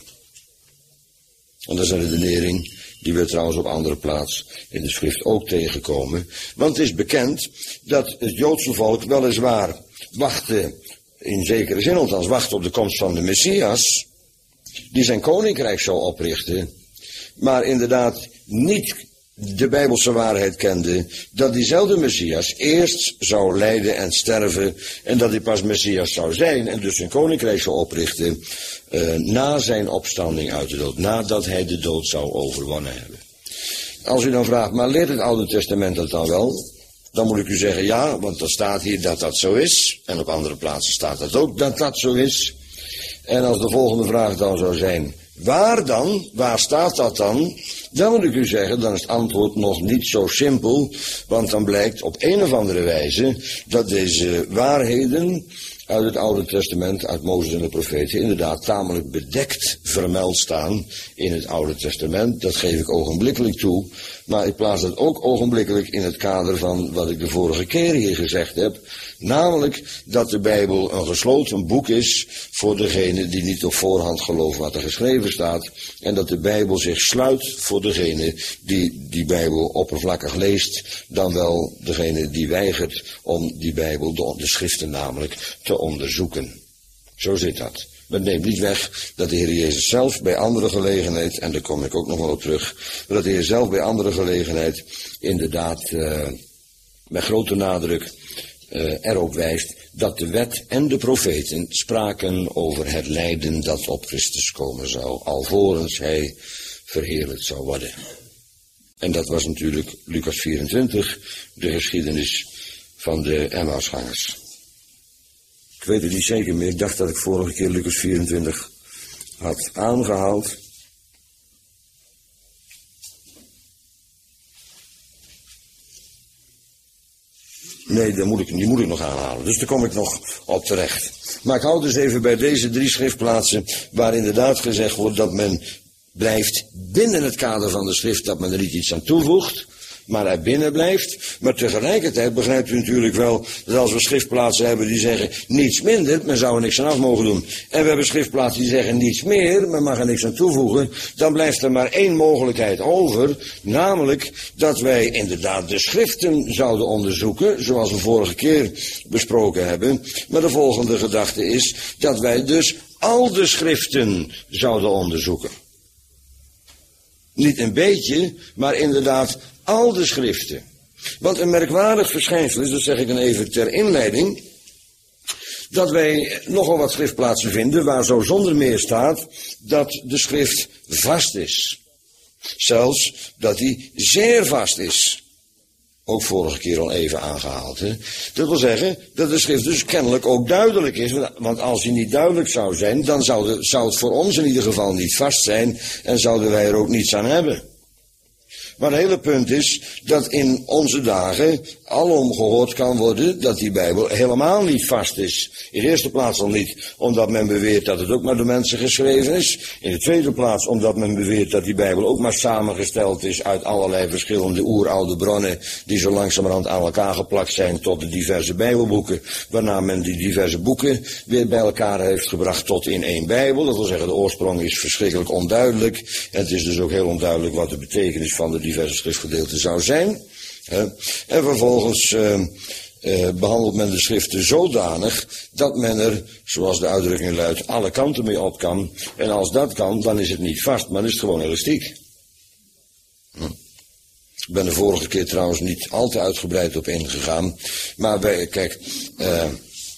[SPEAKER 1] En dat is een redenering die we trouwens op andere plaats in de schrift ook tegenkomen. Want het is bekend dat het Joodse volk weliswaar wachtte, in zekere zin althans, wachtte op de komst van de Messias, die zijn koninkrijk zou oprichten, maar inderdaad niet de Bijbelse waarheid kende, dat diezelfde Messias eerst zou lijden en sterven en dat hij pas Messias zou zijn en dus zijn koninkrijk zou oprichten uh, na zijn opstanding uit de dood, nadat hij de dood zou overwonnen hebben. Als u dan vraagt, maar leert het Oude Testament dat dan wel? Dan moet ik u zeggen ja, want er staat hier dat dat zo is en op andere plaatsen staat dat ook dat dat zo is. En als de volgende vraag dan zou zijn, waar dan? Waar staat dat dan? Dan moet ik u zeggen, dan is het antwoord nog niet zo simpel, want dan blijkt op een of andere wijze dat deze waarheden uit het Oude Testament, uit Mozes en de profeten, inderdaad tamelijk bedekt vermeld staan in het Oude Testament. Dat geef ik ogenblikkelijk toe, maar ik plaats dat ook ogenblikkelijk in het kader van wat ik de vorige keer hier gezegd heb, namelijk dat de Bijbel een gesloten boek is voor degene die niet op voorhand gelooft wat er geschreven staat, en dat de Bijbel zich sluit voor degene die die Bijbel oppervlakkig leest, dan wel degene die weigert om die Bijbel, de, de schriften namelijk, te onderzoeken. Zo zit dat. Maar het neemt niet weg dat de Heer Jezus zelf bij andere gelegenheid, en daar kom ik ook nog wel op terug, dat de Heer zelf bij andere gelegenheid inderdaad uh, met grote nadruk uh, erop wijst dat de wet en de profeten spraken over het lijden dat op Christus komen zou, alvorens hij verheerlijkt zou worden. En dat was natuurlijk Lucas vierentwintig, de geschiedenis van de Emmausgangers. Ik weet het niet zeker meer, ik dacht dat ik vorige keer Lucas vierentwintig had aangehaald. Nee, die moet, ik, die moet ik nog aanhalen, dus daar kom ik nog op terecht. Maar ik hou dus even bij deze drie schriftplaatsen waar inderdaad gezegd wordt dat men blijft binnen het kader van de schrift, dat men er niet iets aan toevoegt, maar er binnen blijft. Maar tegelijkertijd begrijpt u natuurlijk wel dat als we schriftplaatsen hebben die zeggen niets minder, men zou er niks aan af mogen doen. En we hebben schriftplaatsen die zeggen niets meer, men mag er niks aan toevoegen. Dan blijft er maar één mogelijkheid over, namelijk dat wij inderdaad de schriften zouden onderzoeken, zoals we vorige keer besproken hebben. Maar de volgende gedachte is dat wij dus al de schriften zouden onderzoeken. Niet een beetje, maar inderdaad al de schriften. Want een merkwaardig verschijnsel is, dat zeg ik dan even ter inleiding, dat wij nogal wat schriftplaatsen vinden waar zo zonder meer staat dat de schrift vast is. Zelfs dat die zeer vast is. Ook vorige keer al even aangehaald. Hè? Dat wil zeggen dat de schrift dus kennelijk ook duidelijk is. Want als die niet duidelijk zou zijn, dan zou, de, zou het voor ons in ieder geval niet vast zijn en zouden wij er ook niets aan hebben. Maar het hele punt is dat in onze dagen alom gehoord kan worden dat die Bijbel helemaal niet vast is. In de eerste plaats al niet, omdat men beweert dat het ook maar door mensen geschreven is. In de tweede plaats omdat men beweert dat die Bijbel ook maar samengesteld is uit allerlei verschillende oeroude bronnen die zo langzamerhand aan elkaar geplakt zijn tot de diverse Bijbelboeken. Waarna men die diverse boeken weer bij elkaar heeft gebracht tot in één Bijbel. Dat wil zeggen, de oorsprong is verschrikkelijk onduidelijk. En het is dus ook heel onduidelijk wat de betekenis van de diverse schriftgedeelten zou zijn. En vervolgens uh, uh, behandelt men de schriften zodanig dat men er, zoals de uitdrukking luidt, alle kanten mee op kan. En als dat kan, dan is het niet vast, maar dan is het gewoon elastiek. Hm. Ik ben de vorige keer trouwens niet al te uitgebreid op ingegaan. Maar bij, kijk, uh, uh,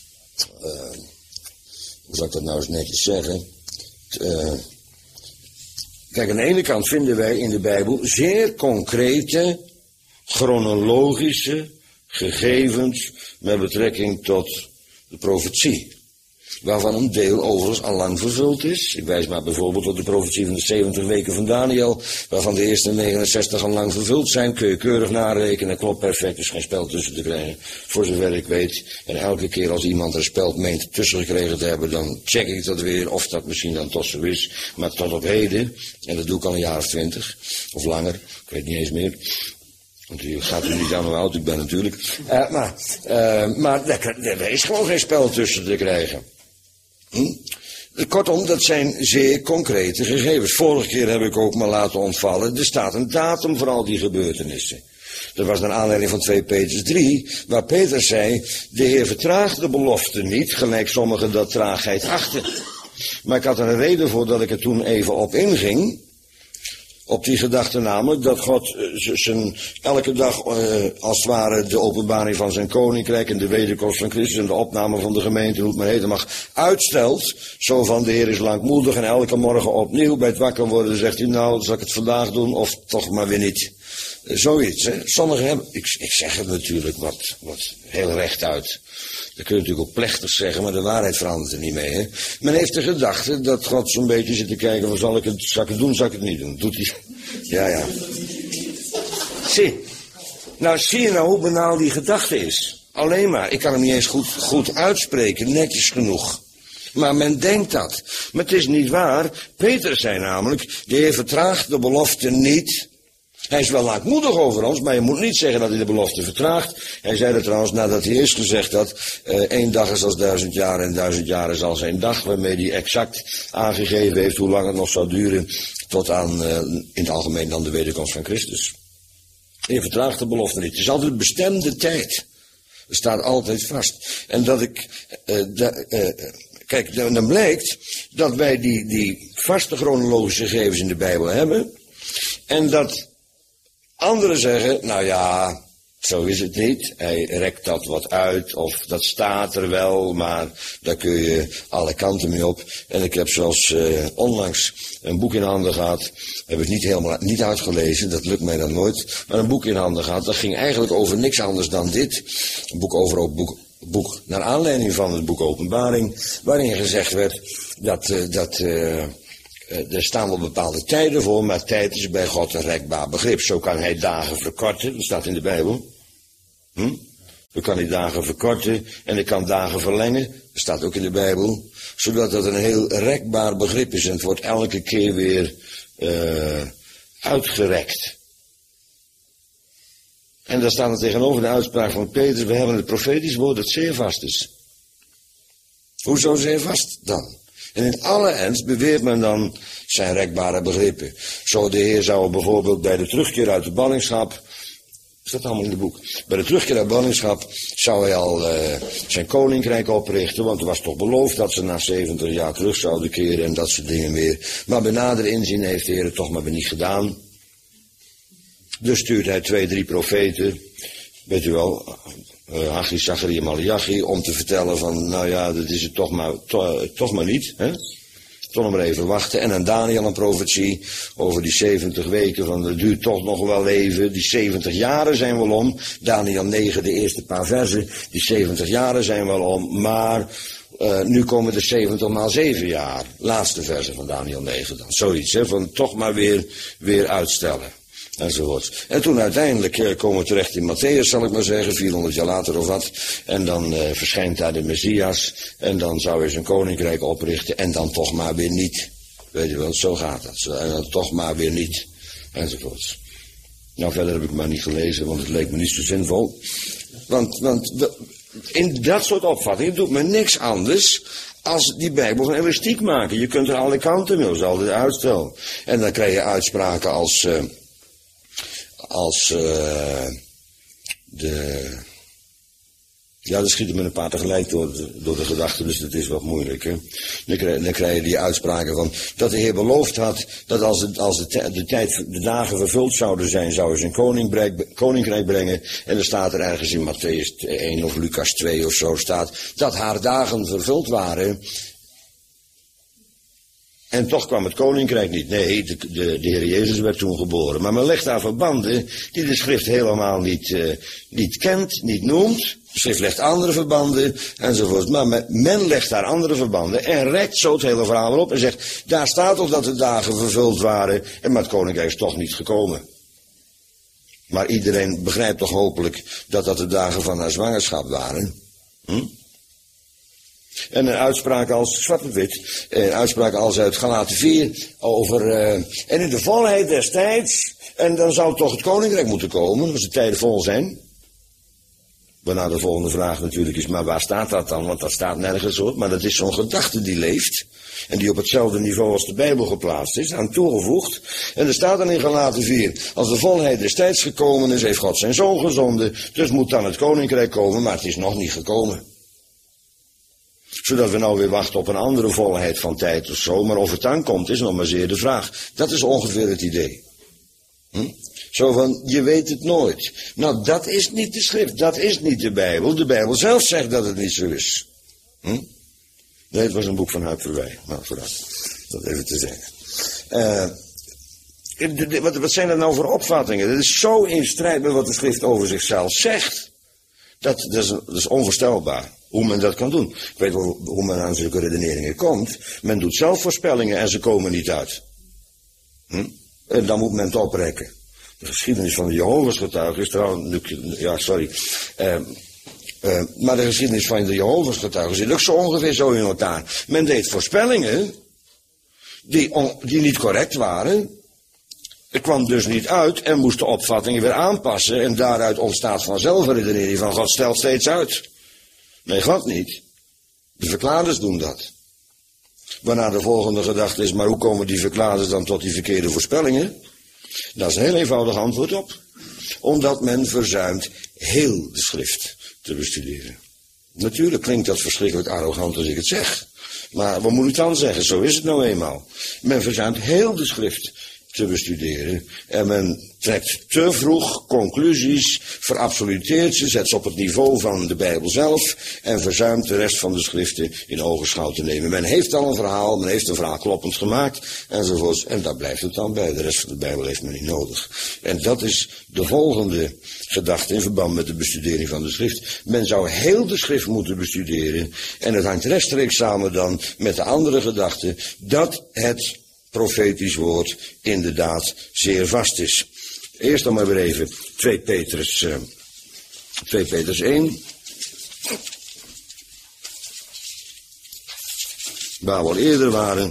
[SPEAKER 1] hoe zal ik dat nou eens netjes zeggen? Uh, Kijk, aan de ene kant vinden wij in de Bijbel zeer concrete, chronologische gegevens met betrekking tot de profetie. Waarvan een deel overigens al lang vervuld is. Ik wijs maar bijvoorbeeld op de profetie van de zeventig weken van Daniel, waarvan de eerste negenenzestig al lang vervuld zijn. Kun je keurig narekenen, klopt perfect, is geen spel tussen te krijgen. Voor zover ik weet. En elke keer als iemand er een speld meent tussen gekregen te hebben, dan check ik dat weer, of dat misschien dan toch zo is. Maar tot op heden, en dat doe ik al een jaar of twintig, of langer, ik weet niet eens meer. Want u gaat er niet aan hoe oud ik ben natuurlijk. Uh, maar uh, maar er is gewoon geen spel tussen te krijgen. Hm? Kortom, dat zijn zeer concrete gegevens. Vorige keer heb ik ook maar laten ontvallen, er staat een datum voor al die gebeurtenissen. Dat was naar aanleiding van twee Petrus drie, waar Petrus zei, de Heer vertraagt de belofte niet, gelijk sommigen dat traagheid achten. Maar ik had er een reden voor dat ik er toen even op inging. Op die gedachte namelijk dat God uh, zijn, elke dag uh, als het ware de openbaring van zijn koninkrijk en de wederkomst van Christus en de opname van de gemeente, hoe het maar heten mag, uitstelt. Zo van de Heer is langmoedig en elke morgen opnieuw bij het wakker worden zegt hij, nou zal ik het vandaag doen of toch maar weer niet. Uh, zoiets. Hè. Sommigen hebben, ik, ik zeg het natuurlijk wat, wat heel rechtuit. Dat kun je natuurlijk ook plechtig zeggen, maar de waarheid verandert er niet mee. Hè? Men heeft de gedachte dat God zo'n beetje zit te kijken van zal ik het, zal ik het doen, zal ik het niet doen. Doet hij. Ja, ja. Zie. Nou, zie je nou hoe banaal die gedachte is? Alleen maar, ik kan hem niet eens goed, goed uitspreken, netjes genoeg. Maar men denkt dat. Maar het is niet waar. Petrus zei namelijk, de Heer vertraagt de belofte niet. Hij is wel lankmoedig over ons, maar je moet niet zeggen dat hij de belofte vertraagt. Hij zei dat trouwens nadat hij eerst gezegd had, uh, één dag is als duizend jaar en duizend jaar is als één dag, waarmee hij exact aangegeven heeft hoe lang het nog zou duren tot aan, uh, in het algemeen dan de wederkomst van Christus. Je vertraagt de belofte niet. Het is altijd bestemde tijd. Het staat altijd vast. En dat ik, uh, da, uh, kijk, dan blijkt dat wij die, die vaste chronologische gegevens in de Bijbel hebben en dat anderen zeggen, nou ja, zo is het niet. Hij rekt dat wat uit, of dat staat er wel, maar daar kun je alle kanten mee op. En ik heb zoals uh, onlangs een boek in handen gehad, heb ik niet helemaal niet uitgelezen, dat lukt mij dan nooit, maar een boek in handen gehad, dat ging eigenlijk over niks anders dan dit. Een boek over ook boek, boek naar aanleiding van het boek Openbaring, waarin gezegd werd dat, uh, dat uh, Uh, er staan wel bepaalde tijden voor, maar tijd is bij God een rekbaar begrip. Zo kan hij dagen verkorten, dat staat in de Bijbel. Hm? Zo kan hij dagen verkorten en hij kan dagen verlengen, dat staat ook in de Bijbel. Zodat dat een heel rekbaar begrip is en het wordt elke keer weer uh, uitgerekt. En daar staat er tegenover de uitspraak van Petrus, we hebben het profetisch woord dat zeer vast is. Hoezo zeer vast dan? En in alle ernst beweert men dan zijn rekbare begrippen. Zo de Heer zou bijvoorbeeld bij de terugkeer uit de ballingschap, staat allemaal in het boek, bij de terugkeer uit de ballingschap zou hij al uh, zijn koninkrijk oprichten, want er was toch beloofd dat ze na zeventig jaar terug zouden keren en dat soort dingen meer. Maar bij nader inzien heeft de Heer het toch maar weer niet gedaan. Dus stuurt hij twee, drie profeten, weet u wel, Uh, Haggai, Zacharia, Malachi, om te vertellen van, nou ja, dat is het toch maar, to, toch maar niet, hè? Toch nog maar even wachten. En aan Daniel een profetie over die zeventig weken, van het duurt toch nog wel even, die zeventig jaren zijn wel om. Daniel negen, de eerste paar versen, die zeventig jaren zijn wel om, maar uh, nu komen de zeventig maal zeven jaar. Laatste versen van Daniel negen dan, zoiets, hè, van toch maar weer, weer uitstellen. Enzovoort. En toen uiteindelijk uh, komen we terecht in Matthäus, zal ik maar zeggen, vierhonderd jaar later of wat. En dan uh, verschijnt daar de Messias. En dan zou hij zijn koninkrijk oprichten. En dan toch maar weer niet. Weet je wel, zo gaat het. En dan toch maar weer niet. Enzovoort. Nou, verder heb ik maar niet gelezen, want het leek me niet zo zinvol. Want, want in dat soort opvattingen doet men niks anders als die Bijbel van elastiek maken. Je kunt er alle kanten mee, dat is altijd uitstel. En dan krijg je uitspraken als Uh, Als uh, de. Ja, dat schiet er met een paar tegelijk door de, door de gedachte, dus dat is wat moeilijk. Hè? Dan, krijg, dan krijg je die uitspraken van dat de Heer beloofd had dat als, het, als de, de, tijd, de dagen vervuld zouden zijn, zou hij zijn koninkrijk, koninkrijk brengen. En er staat er ergens in Matthäus één of Lucas twee of zo staat dat haar dagen vervuld waren. En toch kwam het koninkrijk niet. Nee, de, de, de Heer Jezus werd toen geboren. Maar men legt daar verbanden die de schrift helemaal niet, uh, niet kent, niet noemt. De schrift legt andere verbanden enzovoort. Maar men, men legt daar andere verbanden en rekt zo het hele verhaal op en zegt, daar staat toch dat de dagen vervuld waren, en maar het koninkrijk is toch niet gekomen. Maar iedereen begrijpt toch hopelijk dat dat de dagen van haar zwangerschap waren. Hm? En een uitspraak als, zwart op wit, een uitspraak als uit Galaten vier over, uh, en in de volheid des tijds, en dan zou toch het koninkrijk moeten komen, als de tijden vol zijn. Waarna de volgende vraag natuurlijk is, maar waar staat dat dan? Want dat staat nergens op, maar dat is zo'n gedachte die leeft, en die op hetzelfde niveau als de Bijbel geplaatst is, aan toegevoegd. En er staat dan in Galaten vier, als de volheid des tijds gekomen is, heeft God zijn zoon gezonden, dus moet dan het koninkrijk komen, maar het is nog niet gekomen. Zodat we nou weer wachten op een andere volheid van tijd of zo. Maar of het dan komt is nog maar zeer de vraag. Dat is ongeveer het idee. Hm? Zo van, je weet het nooit. Nou, dat is niet de schrift. Dat is niet de Bijbel. De Bijbel zelf zegt dat het niet zo is. Hm? Nee, het was een boek van Huip Verwij. Nou, vooruit. Dat even te zeggen. Uh, wat, wat zijn dat nou voor opvattingen? Dat is zo in strijd met wat de schrift over zichzelf zegt. Dat, dat, is, dat is onvoorstelbaar. Hoe men dat kan doen. Ik weet wel hoe men aan zulke redeneringen komt. Men doet zelf voorspellingen en ze komen niet uit. Hm? En dan moet men het oprekken. De geschiedenis van de Jehovah's getuigen is trouwens... Ja, sorry. Uh, uh, maar de geschiedenis van de Jehovah's getuigen zit ook zo ongeveer zo in elkaar. Men deed voorspellingen die, on, die niet correct waren. Het kwam dus niet uit en moest de opvattingen weer aanpassen. En daaruit ontstaat vanzelf een redenering van God stelt steeds uit. Nee, God niet. De verklaarders doen dat. Waarna de volgende gedachte is, maar hoe komen die verklaarders dan tot die verkeerde voorspellingen? Daar is een heel eenvoudig antwoord op. Omdat men verzuimt heel de schrift te bestuderen. Natuurlijk klinkt dat verschrikkelijk arrogant als ik het zeg. Maar wat moet ik dan zeggen? Zo is het nou eenmaal. Men verzuimt heel de schrift te bestuderen. En men trekt te vroeg conclusies, verabsoluteert ze, zet ze op het niveau van de Bijbel zelf en verzuimt de rest van de schriften in ogenschouw te nemen. Men heeft al een verhaal, men heeft een verhaal kloppend gemaakt enzovoorts. En daar blijft het dan bij. De rest van de Bijbel heeft men niet nodig. En dat is de volgende gedachte in verband met de bestudering van de schrift. Men zou heel de schrift moeten bestuderen en het hangt rechtstreeks samen dan met de andere gedachte dat het profetisch woord inderdaad zeer vast is. Eerst dan maar weer even twee Petrus, uh, twee Petrus één. Waar we al eerder waren.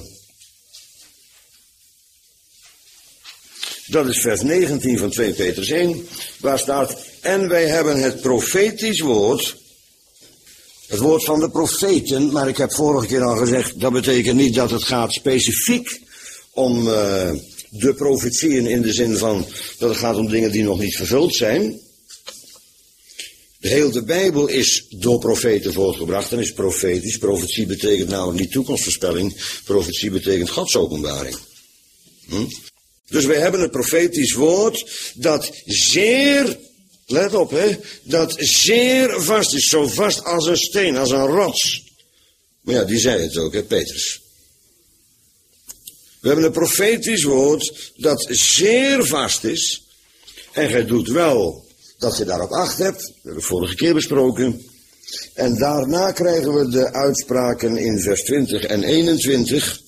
[SPEAKER 1] Dat is vers negentien van twee Petrus één. Waar staat, en wij hebben het profetisch woord. Het woord van de profeten, maar ik heb vorige keer al gezegd, dat betekent niet dat het gaat specifiek om uh, de profetieën in de zin van dat het gaat om dingen die nog niet vervuld zijn. De hele de Bijbel is door profeten voortgebracht en is profetisch. Profetie betekent namelijk niet toekomstvoorspelling. Profetie betekent Godsopenbaring. Hm? Dus wij hebben het profetisch woord dat zeer, let op hè, dat zeer vast is. Zo vast als een steen, als een rots. Maar ja, die zei het ook hè, Petrus. We hebben een profetisch woord dat zeer vast is. En gij doet wel dat je daarop acht hebt. Dat hebben we vorige keer besproken. En daarna krijgen we de uitspraken in vers twintig en eenentwintig.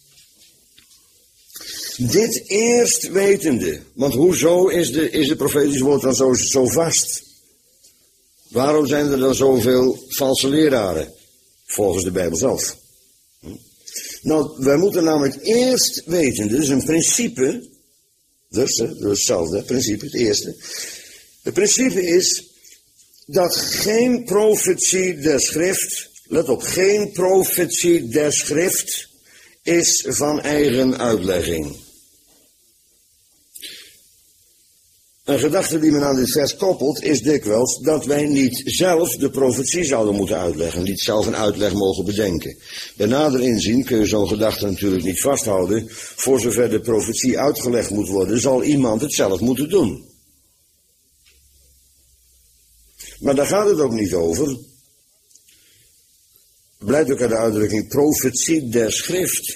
[SPEAKER 1] Dit eerst wetende. Want hoezo is de, is het profetisch woord dan zo, zo vast? Waarom zijn er dan zoveel valse leraren? Volgens de Bijbel zelf. Nou, wij moeten namelijk eerst weten, dus een principe, dus, dus hetzelfde principe, het eerste. Het principe is dat geen profetie der schrift, let op, geen profetie der schrift is van eigen uitlegging. Een gedachte die men aan dit vers koppelt is dikwijls dat wij niet zelf de profetie zouden moeten uitleggen. Niet zelf een uitleg mogen bedenken. Bij nader inzien kun je zo'n gedachte natuurlijk niet vasthouden. Voor zover de profetie uitgelegd moet worden, zal iemand het zelf moeten doen. Maar daar gaat het ook niet over. Blijkt ook uit de uitdrukking profetie der schrift.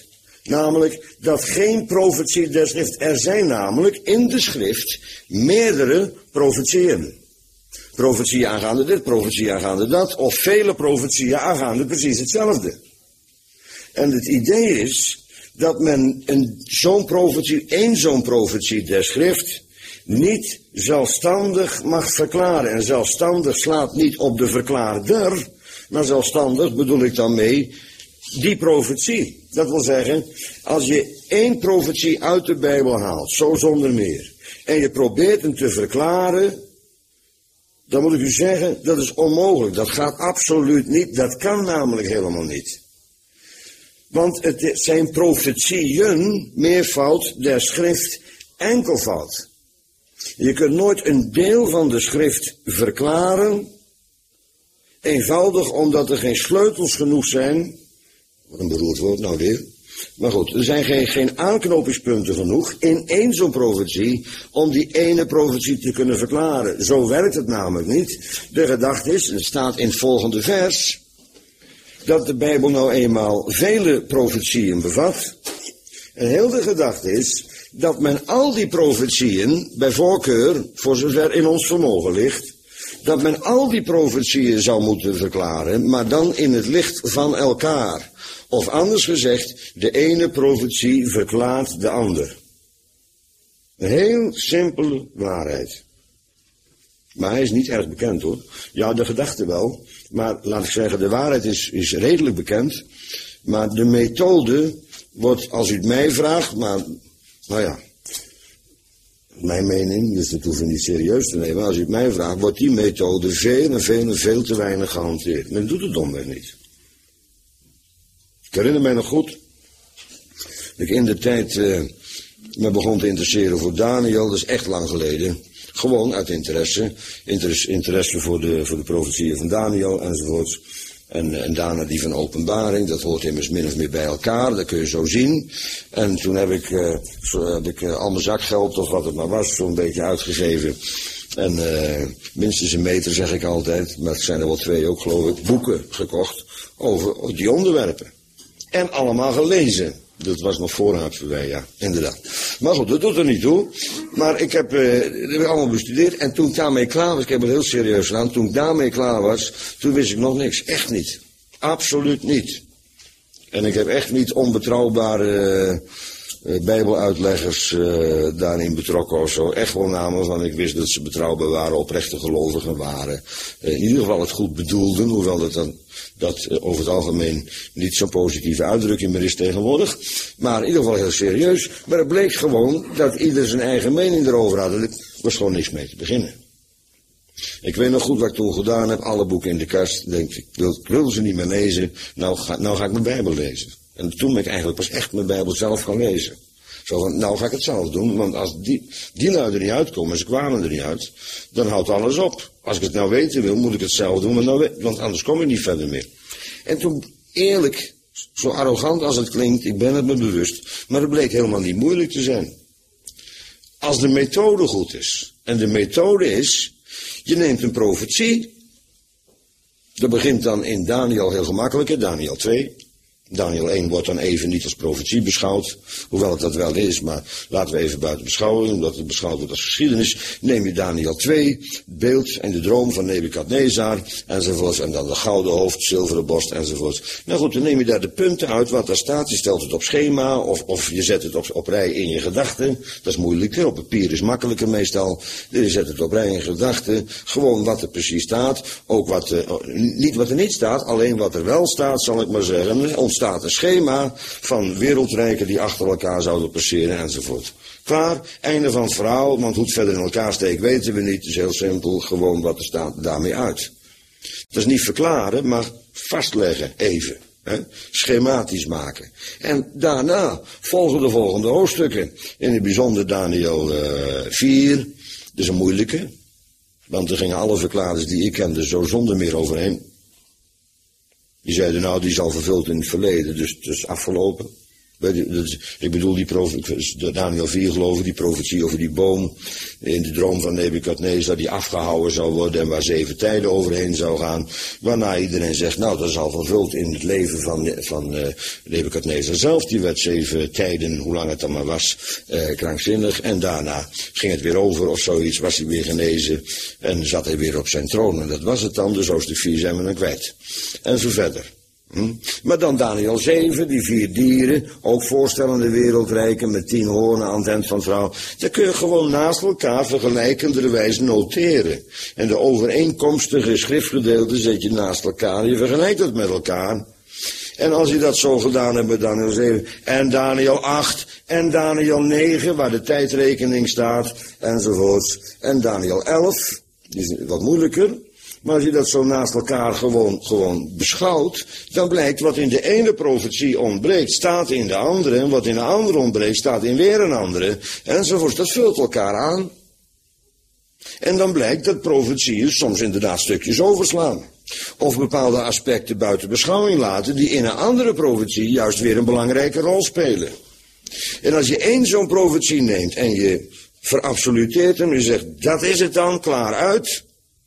[SPEAKER 1] Namelijk dat geen profetie der schrift. Er zijn namelijk in de schrift meerdere profetieën. Profetieën aangaande dit, profetieën aangaande dat, of vele profetieën aangaande precies hetzelfde. En het idee is dat men een zo'n profetie, één zo'n profetie der schrift, niet zelfstandig mag verklaren. En zelfstandig slaat niet op de verklaarder, maar zelfstandig bedoel ik dan mee die profetie. Dat wil zeggen, als je één profetie uit de Bijbel haalt, zo zonder meer, en je probeert hem te verklaren, dan moet ik u zeggen, dat is onmogelijk. Dat gaat absoluut niet. Dat kan namelijk helemaal niet. Want het zijn profetieën, meervoud, der schrift, enkelvoud. Je kunt nooit een deel van de schrift verklaren, eenvoudig omdat er geen sleutels genoeg zijn. Wat een beroerd woord nou weer. Maar goed, er zijn geen, geen aanknopingspunten genoeg in één zo'n profetie om die ene profetie te kunnen verklaren. Zo werkt het namelijk niet. De gedachte is, het staat in het volgende vers, dat de Bijbel nou eenmaal vele profetieën bevat. En heel de gedachte is dat men al die profetieën, bij voorkeur, voor zover in ons vermogen ligt, dat men al die profetieën zou moeten verklaren, maar dan in het licht van elkaar. Of anders gezegd, de ene profetie verklaart de ander. Een heel simpele waarheid. Maar hij is niet erg bekend hoor. Ja, de gedachte wel. Maar laat ik zeggen, de waarheid is, is redelijk bekend. Maar de methode wordt, als u het mij vraagt, maar, nou ja, mijn mening, dus dat hoeven we niet serieus te nemen. Als u het mij vraagt, wordt die methode veel en veel en veel te weinig gehanteerd. Men doet het domweg niet. Ik herinner mij nog goed, dat ik in de tijd uh, me begon te interesseren voor Daniel, dat is echt lang geleden. Gewoon uit interesse, interesse, interesse voor de, voor de profetieën van Daniel enzovoort. En, en daarna die van Openbaring, dat hoort immers min of meer bij elkaar, dat kun je zo zien. En toen heb ik, uh, zo heb ik uh, al mijn zakgeld, of wat het maar was, zo'n beetje uitgegeven. En uh, minstens een meter zeg ik altijd, maar het zijn er wel twee ook geloof ik, boeken gekocht over die onderwerpen. En allemaal gelezen. Dat was nog voorraad voor wij, ja, inderdaad. Maar goed, dat doet er niet toe. Maar ik heb, uh, dat heb ik allemaal bestudeerd. En toen ik daarmee klaar was, ik heb het heel serieus gedaan. Toen ik daarmee klaar was, toen wist ik nog niks. Echt niet. Absoluut niet. En ik heb echt niet onbetrouwbare uh, bijbeluitleggers uh, daarin betrokken of zo. Echt wel namen van ik wist dat ze betrouwbaar waren, oprechte gelovigen waren. Uh, in ieder geval het goed bedoelden, hoewel dat dan dat uh, over het algemeen niet zo'n positieve uitdrukking meer is tegenwoordig. Maar in ieder geval heel serieus. Maar het bleek gewoon dat ieder zijn eigen mening erover had. Er was gewoon niks mee te beginnen. Ik weet nog goed wat ik toen gedaan heb. Alle boeken in de kast. Denk ik, wil, ik wil ze niet meer lezen. Nou ga, nou ga ik mijn Bijbel lezen. En toen ben ik eigenlijk pas echt mijn Bijbel zelf gaan lezen. Zo van, nou ga ik het zelf doen. Want als die, die lui er niet uitkomen, ze kwamen er niet uit, dan houdt alles op. Als ik het nou weten wil, moet ik het zelf doen. Want, nou, want anders kom ik niet verder meer. En toen, eerlijk, zo arrogant als het klinkt, ik ben het me bewust. Maar het bleek helemaal niet moeilijk te zijn. Als de methode goed is. En de methode is, je neemt een profetie. Dat begint dan in Daniel heel gemakkelijk, hè, Daniel twee. Daniel één wordt dan even niet als profetie beschouwd, hoewel het dat wel is, maar laten we even buiten beschouwen, omdat het beschouwd wordt als geschiedenis. Neem je Daniel twee, het beeld en de droom van Nebukadnezar, enzovoorts, en dan de gouden hoofd, zilveren borst, enzovoorts. Nou goed, dan neem je daar de punten uit wat daar staat, je stelt het op schema, of, of je zet het op, op rij in je gedachten. Dat is moeilijker, op papier is makkelijker meestal. Je zet het op rij in je gedachten, gewoon wat er precies staat, ook wat, uh, niet wat er niet staat, alleen wat er wel staat, zal ik maar zeggen. Staat een schema van wereldrijken die achter elkaar zouden passeren enzovoort. Klaar, einde van het verhaal, want hoe het verder in elkaar steekt weten we niet. Het is heel simpel, gewoon wat er staat daarmee uit. Dat is niet verklaren, maar vastleggen even. Hè? Schematisch maken. En daarna volgen de volgende hoofdstukken. In het bijzonder Daniel uh, vier, dat is een moeilijke. Want er gingen alle verklaarders die ik kende zo zonder meer overheen. Die zeiden nou, die is al vervuld in het verleden, dus het is afgelopen. Ik bedoel, die profetie, Daniel vier geloven, die profetie over die boom in de droom van Nebukadnezar die afgehouwen zou worden en waar zeven tijden overheen zou gaan. Waarna iedereen zegt, nou dat is al vervuld in het leven van, van uh, Nebukadnezar zelf. Die werd zeven tijden, hoe lang het dan maar was, uh, krankzinnig. En daarna ging het weer over of zoiets, was hij weer genezen en zat hij weer op zijn troon. En dat was het dan, dus hoofdstuk vier zijn we dan kwijt. En zo verder. Hm? Maar dan Daniel zeven, die vier dieren, ook voorstellende wereldrijken met tien hoornen aan het eind van het verhaal. Dat kun je gewoon naast elkaar vergelijkenderwijs noteren. En de overeenkomstige schriftgedeelten zet je naast elkaar, je vergelijkt het met elkaar. En als je dat zo gedaan hebt met Daniel zeven, en Daniel acht, en Daniel negen, waar de tijdrekening staat, enzovoorts, en Daniel elf, die is wat moeilijker. Maar als je dat zo naast elkaar gewoon, gewoon beschouwt, dan blijkt wat in de ene profetie ontbreekt, staat in de andere. En wat in de andere ontbreekt, staat in weer een andere. Enzovoort, dat vult elkaar aan. En dan blijkt dat profetieën soms inderdaad stukjes overslaan. Of bepaalde aspecten buiten beschouwing laten, die in een andere profetie juist weer een belangrijke rol spelen. En als je één zo'n profetie neemt en je verabsoluteert hem, je zegt, dat is het dan, klaar uit.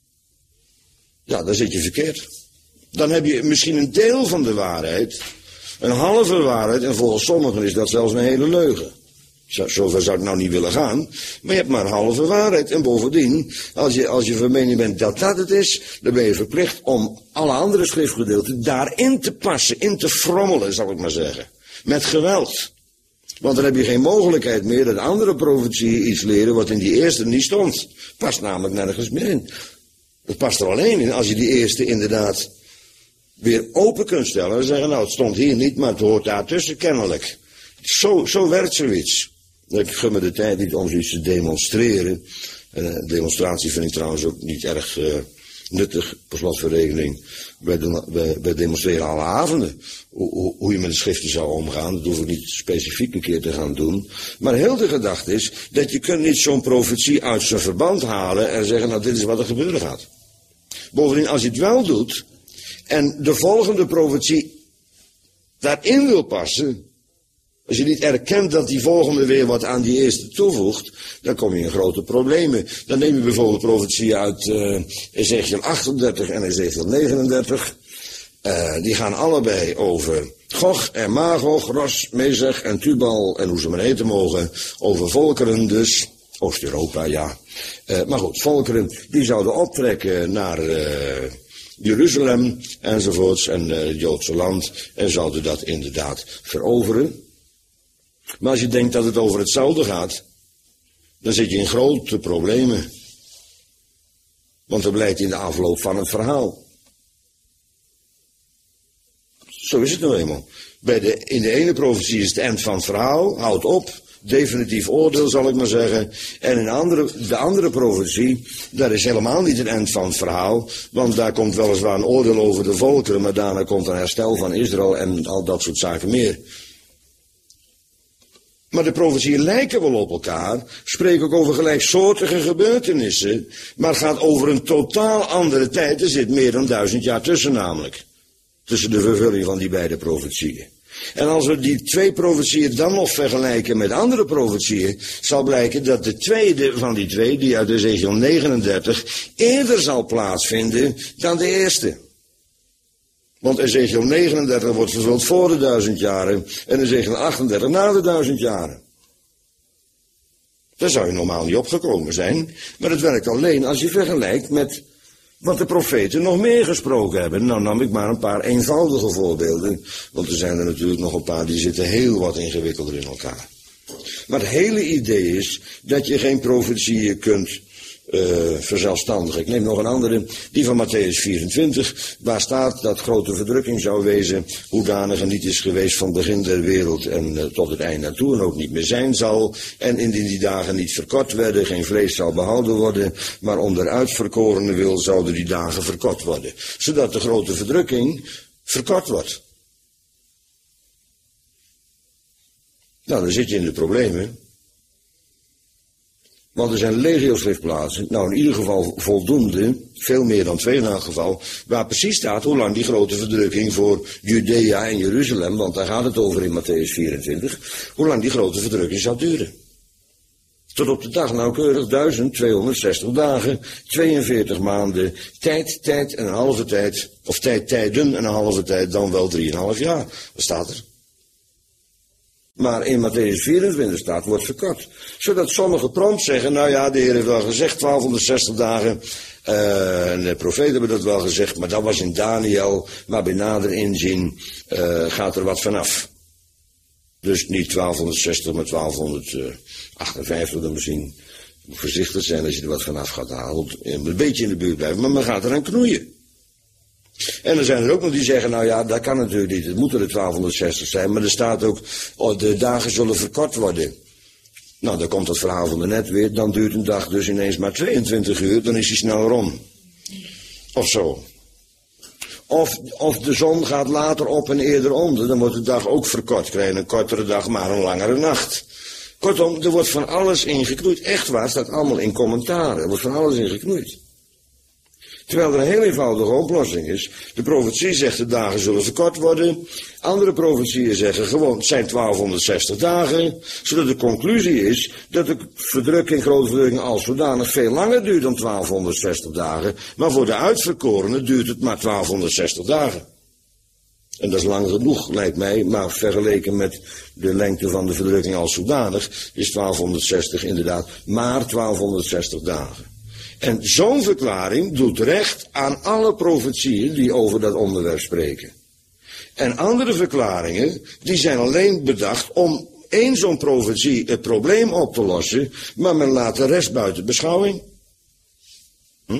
[SPEAKER 1] Ja, dan zit je verkeerd. Dan heb je misschien een deel van de waarheid, een halve waarheid, en volgens sommigen is dat zelfs een hele leugen. Zover zou ik nou niet willen gaan, maar je hebt maar een halve waarheid. En bovendien, als je, als je van mening bent dat dat het is, dan ben je verplicht om alle andere schriftgedeelten daarin te passen, in te frommelen, zal ik maar zeggen. Met geweld. Want dan heb je geen mogelijkheid meer dat andere profetieën iets leren wat in die eerste niet stond. Past namelijk nergens meer in. Het past er alleen in als je die eerste inderdaad weer open kunt stellen en zeggen, nou het stond hier niet, maar het hoort daartussen kennelijk. Zo, zo werkt zoiets. Ik gun me de tijd niet om zoiets te demonstreren. En demonstratie vind ik trouwens ook niet erg uh, nuttig, per slot van rekening. Wij, wij, wij demonstreren alle avonden hoe, hoe, hoe je met de schriften zou omgaan. Dat hoef ik niet specifiek een keer te gaan doen. Maar heel de gedachte is dat je kunt niet zo'n profetie uit zijn verband halen en zeggen, nou dit is wat er gebeuren gaat. Bovendien, als je het wel doet en de volgende profetie daarin wil passen, als je niet erkent dat die volgende weer wat aan die eerste toevoegt, dan kom je in grote problemen. Dan neem je bijvoorbeeld profetieën uit uh, Ezekiel achtendertig en Ezekiel negenendertig. Uh, die gaan allebei over Gog en Magog, Ros, Mezech en Tubal en hoe ze maar heten mogen. Over volkeren dus, Oost-Europa ja. Uh, maar goed, volkeren die zouden optrekken naar uh, Jeruzalem enzovoorts en uh, het Joodse land en zouden dat inderdaad veroveren. Maar als je denkt dat het over hetzelfde gaat, dan zit je in grote problemen. Want dat blijkt in de afloop van het verhaal. Zo is het nou eenmaal. Bij de, in de ene profetie is het eind van het verhaal, houdt op, definitief oordeel zal ik maar zeggen. En in de andere, de andere profetie, daar is helemaal niet het eind van het verhaal. Want daar komt weliswaar een oordeel over de volkeren, maar daarna komt een herstel van Israël en al dat soort zaken meer. Maar de profetieën lijken wel op elkaar, spreken ook over gelijksoortige gebeurtenissen, maar het gaat over een totaal andere tijd. Er zit meer dan duizend jaar tussen namelijk, tussen de vervulling van die beide profetieën. En als we die twee profetieën dan nog vergelijken met andere profetieën, zal blijken dat de tweede van die twee, die uit Ezekiel negenendertig, eerder zal plaatsvinden dan de eerste. Want Ezekiel negenendertig wordt vervuld voor de duizend jaren en Ezekiel achtendertig na de duizend jaren. Daar zou je normaal niet opgekomen zijn, maar het werkt alleen als je vergelijkt met wat de profeten nog meer gesproken hebben. Nou nam ik maar een paar eenvoudige voorbeelden, want er zijn er natuurlijk nog een paar die zitten heel wat ingewikkelder in elkaar. Maar het hele idee is dat je geen profetieën kunt Uh, verzelfstandigen. Ik neem nog een andere, die van Matthäus vierentwintig, waar staat dat grote verdrukking zou wezen, hoedanige niet is geweest van begin der wereld en uh, tot het eind naartoe en ook niet meer zijn zal, en indien die dagen niet verkort werden, geen vlees zal behouden worden, maar om der uitverkorene wil zouden die dagen verkort worden, zodat de grote verdrukking verkort wordt. Nou, dan zit je in de problemen. Want er zijn legio schriftplaatsen, nou in ieder geval voldoende, veel meer dan twee in elk geval, waar precies staat hoe lang die grote verdrukking voor Judea en Jeruzalem, want daar gaat het over in Matthäus vierentwintig, hoe lang die grote verdrukking zou duren. Tot op de dag nauwkeurig duizend tweehonderdzestig dagen, tweeënveertig maanden, tijd, tijd en een halve tijd, of tijd, tijden en een halve tijd, dan wel drieënhalf jaar. Wat staat er? Maar in Matthäus vierentwintig staat, wordt verkort. Zodat sommigen prompt zeggen, nou ja, de Heer heeft wel gezegd, twaalfhonderdzestig dagen. Uh, en de profeten hebben dat wel gezegd, maar dat was in Daniel. Maar bij nader inzien uh, gaat er wat vanaf. Dus niet twaalfhonderdzestig, maar twaalfhonderdachtenvijftig dan misschien. Moet voorzichtig zijn als je er wat vanaf gaat halen. Een beetje in de buurt blijven, maar men gaat eraan knoeien. En er zijn er ook nog die zeggen, nou ja, dat kan natuurlijk niet. Het moeten er twaalfhonderdzestig zijn, maar er staat ook, oh, de dagen zullen verkort worden. Nou, dan komt dat verhaal van de net weer, dan duurt een dag dus ineens maar tweeëntwintig uur, dan is hij sneller om. Of zo. Of, of de zon gaat later op en eerder onder, dan wordt de dag ook verkort. Krijg je een kortere dag, maar een langere nacht. Kortom, er wordt van alles in geknoeid. Echt waar, staat allemaal in commentaren. Er wordt van alles in geknoeid. Terwijl er een heel eenvoudige oplossing is. De profetie zegt de dagen zullen verkort worden. Andere profetieën zeggen gewoon het zijn twaalfhonderdzestig dagen. Zodat de conclusie is dat de verdrukking, grote verdrukking als zodanig veel langer duurt dan twaalfhonderdzestig dagen. Maar voor de uitverkorenen duurt het maar twaalfhonderdzestig dagen. En dat is lang genoeg, lijkt mij, maar vergeleken met de lengte van de verdrukking als zodanig is twaalfhonderdzestig inderdaad maar twaalfhonderdzestig dagen. En zo'n verklaring doet recht aan alle profetieën die over dat onderwerp spreken. En andere verklaringen, die zijn alleen bedacht om één zo'n profetie het probleem op te lossen, maar men laat de rest buiten beschouwing. Hm?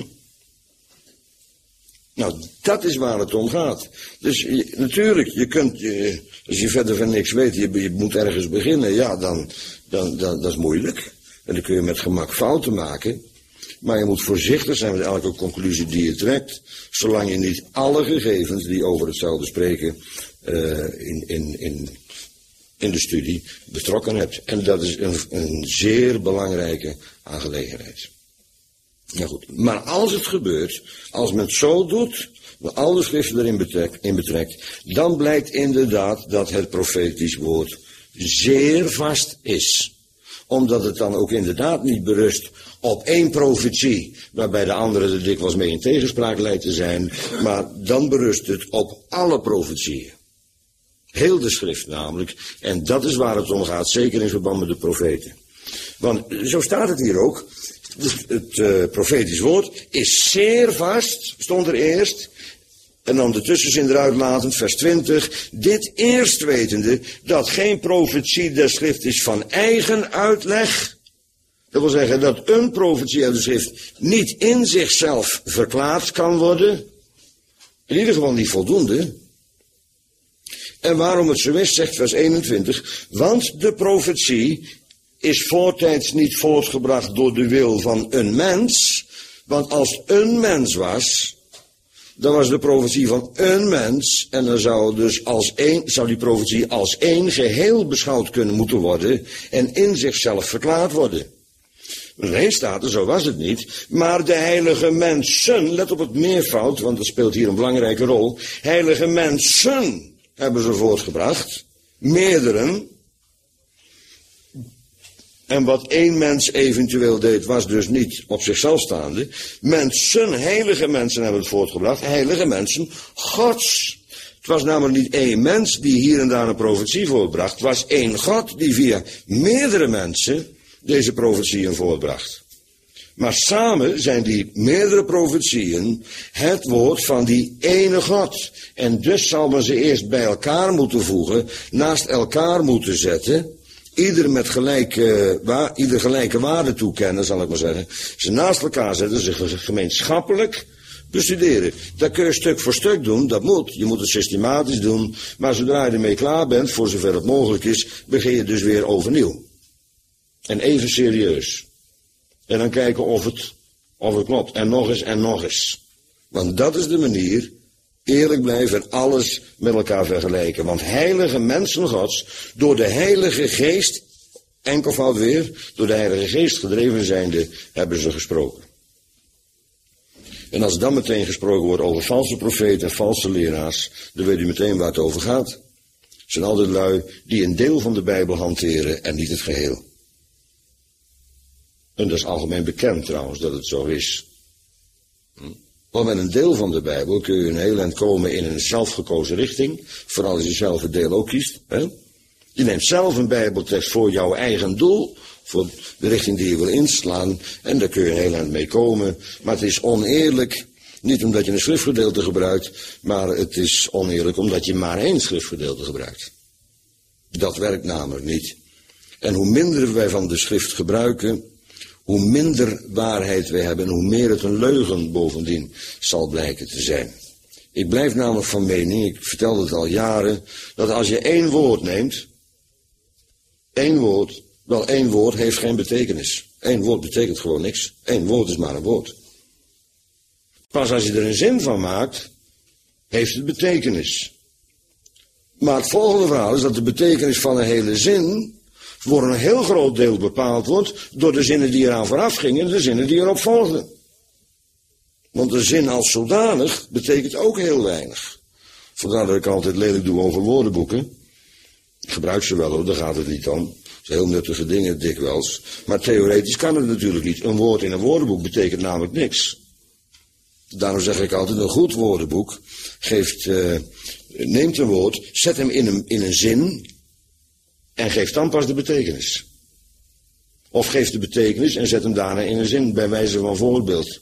[SPEAKER 1] Nou, dat is waar het om gaat. Dus je, natuurlijk, je kunt, je, als je verder van niks weet, je, je moet ergens beginnen, ja, dan, dan, dan dat is moeilijk. En dan kun je met gemak fouten maken. Maar je moet voorzichtig zijn met elke conclusie die je trekt, zolang je niet alle gegevens die over hetzelfde spreken uh, in, in, in, in de studie betrokken hebt. En dat is een, een zeer belangrijke aangelegenheid. Nou goed, maar als het gebeurt, als men het zo doet, met alle schriften erin betrekt, in betrekt, dan blijkt inderdaad dat het profetisch woord zeer vast is. Omdat het dan ook inderdaad niet berust op één profetie, waarbij de andere er dikwijls mee in tegenspraak lijkt te zijn, maar dan berust het op alle profetieën. Heel de schrift namelijk, en dat is waar het om gaat, zeker in verband met de profeten. Want zo staat het hier ook, het, het uh, profetisch woord is zeer vast, stond er eerst, en dan de tussenzin eruit latend, vers twintig, dit eerst wetende, dat geen profetie der schrift is van eigen uitleg. Dat wil zeggen dat een profetie uit de schrift niet in zichzelf verklaard kan worden. In ieder geval niet voldoende. En waarom het zo is, zegt vers eenentwintig, want de profetie is voortijds niet voortgebracht door de wil van een mens. Want als een mens was, dan was de profetie van een mens, en dan zou, dus als één, zou die profetie als één geheel beschouwd kunnen moeten worden en in zichzelf verklaard worden. Nee, staat er, zo was het niet. Maar de heilige mensen, let op het meervoud, want dat speelt hier een belangrijke rol. Heilige mensen hebben ze voortgebracht. Meerderen. En wat één mens eventueel deed, was dus niet op zichzelf staande. Mensen, heilige mensen hebben het voortgebracht. Heilige mensen, Gods. Het was namelijk niet één mens die hier en daar een profetie voortbracht. Het was één God die via meerdere mensen deze profetieën voortbracht. Maar samen zijn die meerdere profetieën het woord van die ene God. En dus zal men ze eerst bij elkaar moeten voegen, naast elkaar moeten zetten, ieder met gelijke, wa, ieder gelijke waarde toekennen, zal ik maar zeggen. Ze naast elkaar zetten, ze gemeenschappelijk bestuderen. Dat kun je stuk voor stuk doen, dat moet. Je moet het systematisch doen, maar zodra je ermee klaar bent, voor zover het mogelijk is, begin je dus weer overnieuw. En even serieus. En dan kijken of het, of het klopt. En nog eens en nog eens. Want dat is de manier, eerlijk blijven en alles met elkaar vergelijken. Want heilige mensen Gods, door de Heilige Geest Enkelvoud weer, door de Heilige Geest gedreven zijnde, hebben ze gesproken. En als dan meteen gesproken wordt over valse profeten en valse leraars, dan weet u meteen waar het over gaat. Het zijn altijd lui die een deel van de Bijbel hanteren en niet het geheel. En dat is algemeen bekend trouwens, dat het zo is. Want met een deel van de Bijbel kun je een heel eind komen in een zelfgekozen richting, vooral als je zelf het deel ook kiest. Hè? Je neemt zelf een Bijbeltekst voor jouw eigen doel, voor de richting die je wil inslaan, en daar kun je een heel eind mee komen. Maar het is oneerlijk, niet omdat je een schriftgedeelte gebruikt, maar het is oneerlijk omdat je maar één schriftgedeelte gebruikt. Dat werkt namelijk niet. En hoe minder wij van de schrift gebruiken, hoe minder waarheid wij hebben en hoe meer het een leugen bovendien zal blijken te zijn. Ik blijf namelijk van mening, ik vertel het al jaren, dat als je één woord neemt, één woord, wel één woord heeft geen betekenis. Eén woord betekent gewoon niks. Eén woord is maar een woord. Pas als je er een zin van maakt, heeft het betekenis. Maar het volgende verhaal is dat de betekenis van een hele zin voor een heel groot deel bepaald wordt door de zinnen die eraan vooraf gingen en de zinnen die erop volgden. Want de zin als zodanig betekent ook heel weinig. Vandaar dat ik altijd lelijk doe over woordenboeken. Ik gebruik ze wel hoor, daar gaat het niet om. Dat zijn heel nuttige dingen dikwijls. Maar theoretisch kan het natuurlijk niet. Een woord in een woordenboek betekent namelijk niks. Daarom zeg ik altijd, een goed woordenboek geeft, uh, neemt een woord, zet hem in een, in een zin en geeft dan pas de betekenis. Of geeft de betekenis en zet hem daarna in een zin, bij wijze van voorbeeld.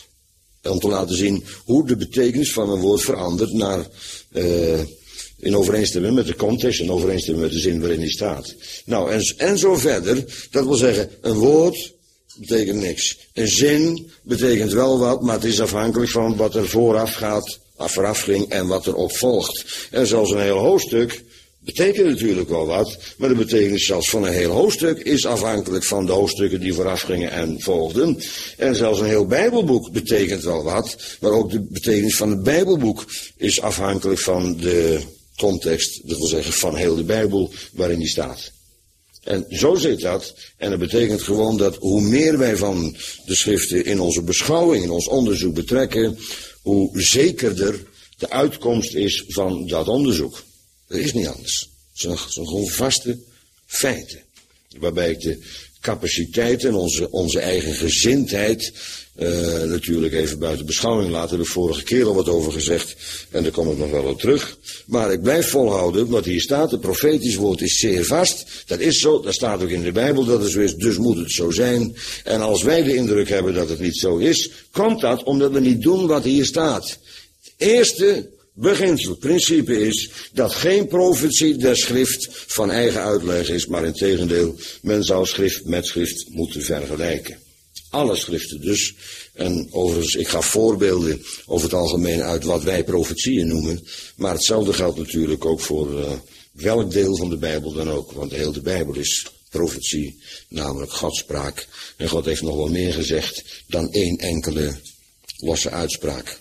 [SPEAKER 1] Om te laten zien hoe de betekenis van een woord verandert naar, uh, in overeenstemming met de context, in overeenstemming met de zin waarin die staat. Nou, en, en zo verder, dat wil zeggen, een woord betekent niks. Een zin betekent wel wat, maar het is afhankelijk van wat er vooraf gaat, vooraf ging en wat er op volgt. En zelfs een heel hoofdstuk betekent natuurlijk wel wat, maar de betekenis zelfs van een heel hoofdstuk is afhankelijk van de hoofdstukken die vooraf gingen en volgden. En zelfs een heel Bijbelboek betekent wel wat, maar ook de betekenis van het Bijbelboek is afhankelijk van de context, dat wil zeggen van heel de Bijbel waarin die staat. En zo zit dat, en dat betekent gewoon dat hoe meer wij van de schriften in onze beschouwing, in ons onderzoek betrekken, hoe zekerder de uitkomst is van dat onderzoek. Dat is niet anders. Het zijn gewoon vaste feiten. Waarbij ik de capaciteit en onze, onze eigen gezindheid uh, natuurlijk even buiten beschouwing laat. Daar heb ik vorige keer al wat over gezegd. En daar kom ik nog wel op terug. Maar ik blijf volhouden wat hier staat. Het profetisch woord is zeer vast. Dat is zo. Dat staat ook in de Bijbel dat het zo is. Dus moet het zo zijn. En als wij de indruk hebben dat het niet zo is, komt dat omdat we niet doen wat hier staat. Het eerste beginsel, principe is dat geen profetie der schrift van eigen uitleg is, maar integendeel, men zou schrift met schrift moeten vergelijken. Alle schriften dus. En overigens, ik ga voorbeelden over het algemeen uit wat wij profetieën noemen, maar hetzelfde geldt natuurlijk ook voor uh, welk deel van de Bijbel dan ook, want de hele Bijbel is profetie, namelijk Godspraak. En God heeft nog wel meer gezegd dan één enkele losse uitspraak.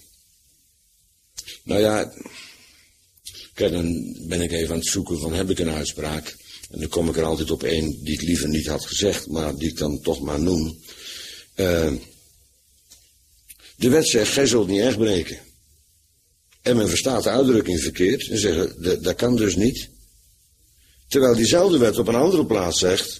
[SPEAKER 1] Nou ja, kijk, dan ben ik even aan het zoeken van heb ik een uitspraak. En dan kom ik er altijd op één die ik liever niet had gezegd, maar die ik dan toch maar noem. Uh, de wet zegt, gij zult niet echt breken. En men verstaat de uitdrukking verkeerd en zegt, dat, dat kan dus niet. Terwijl diezelfde wet op een andere plaats zegt,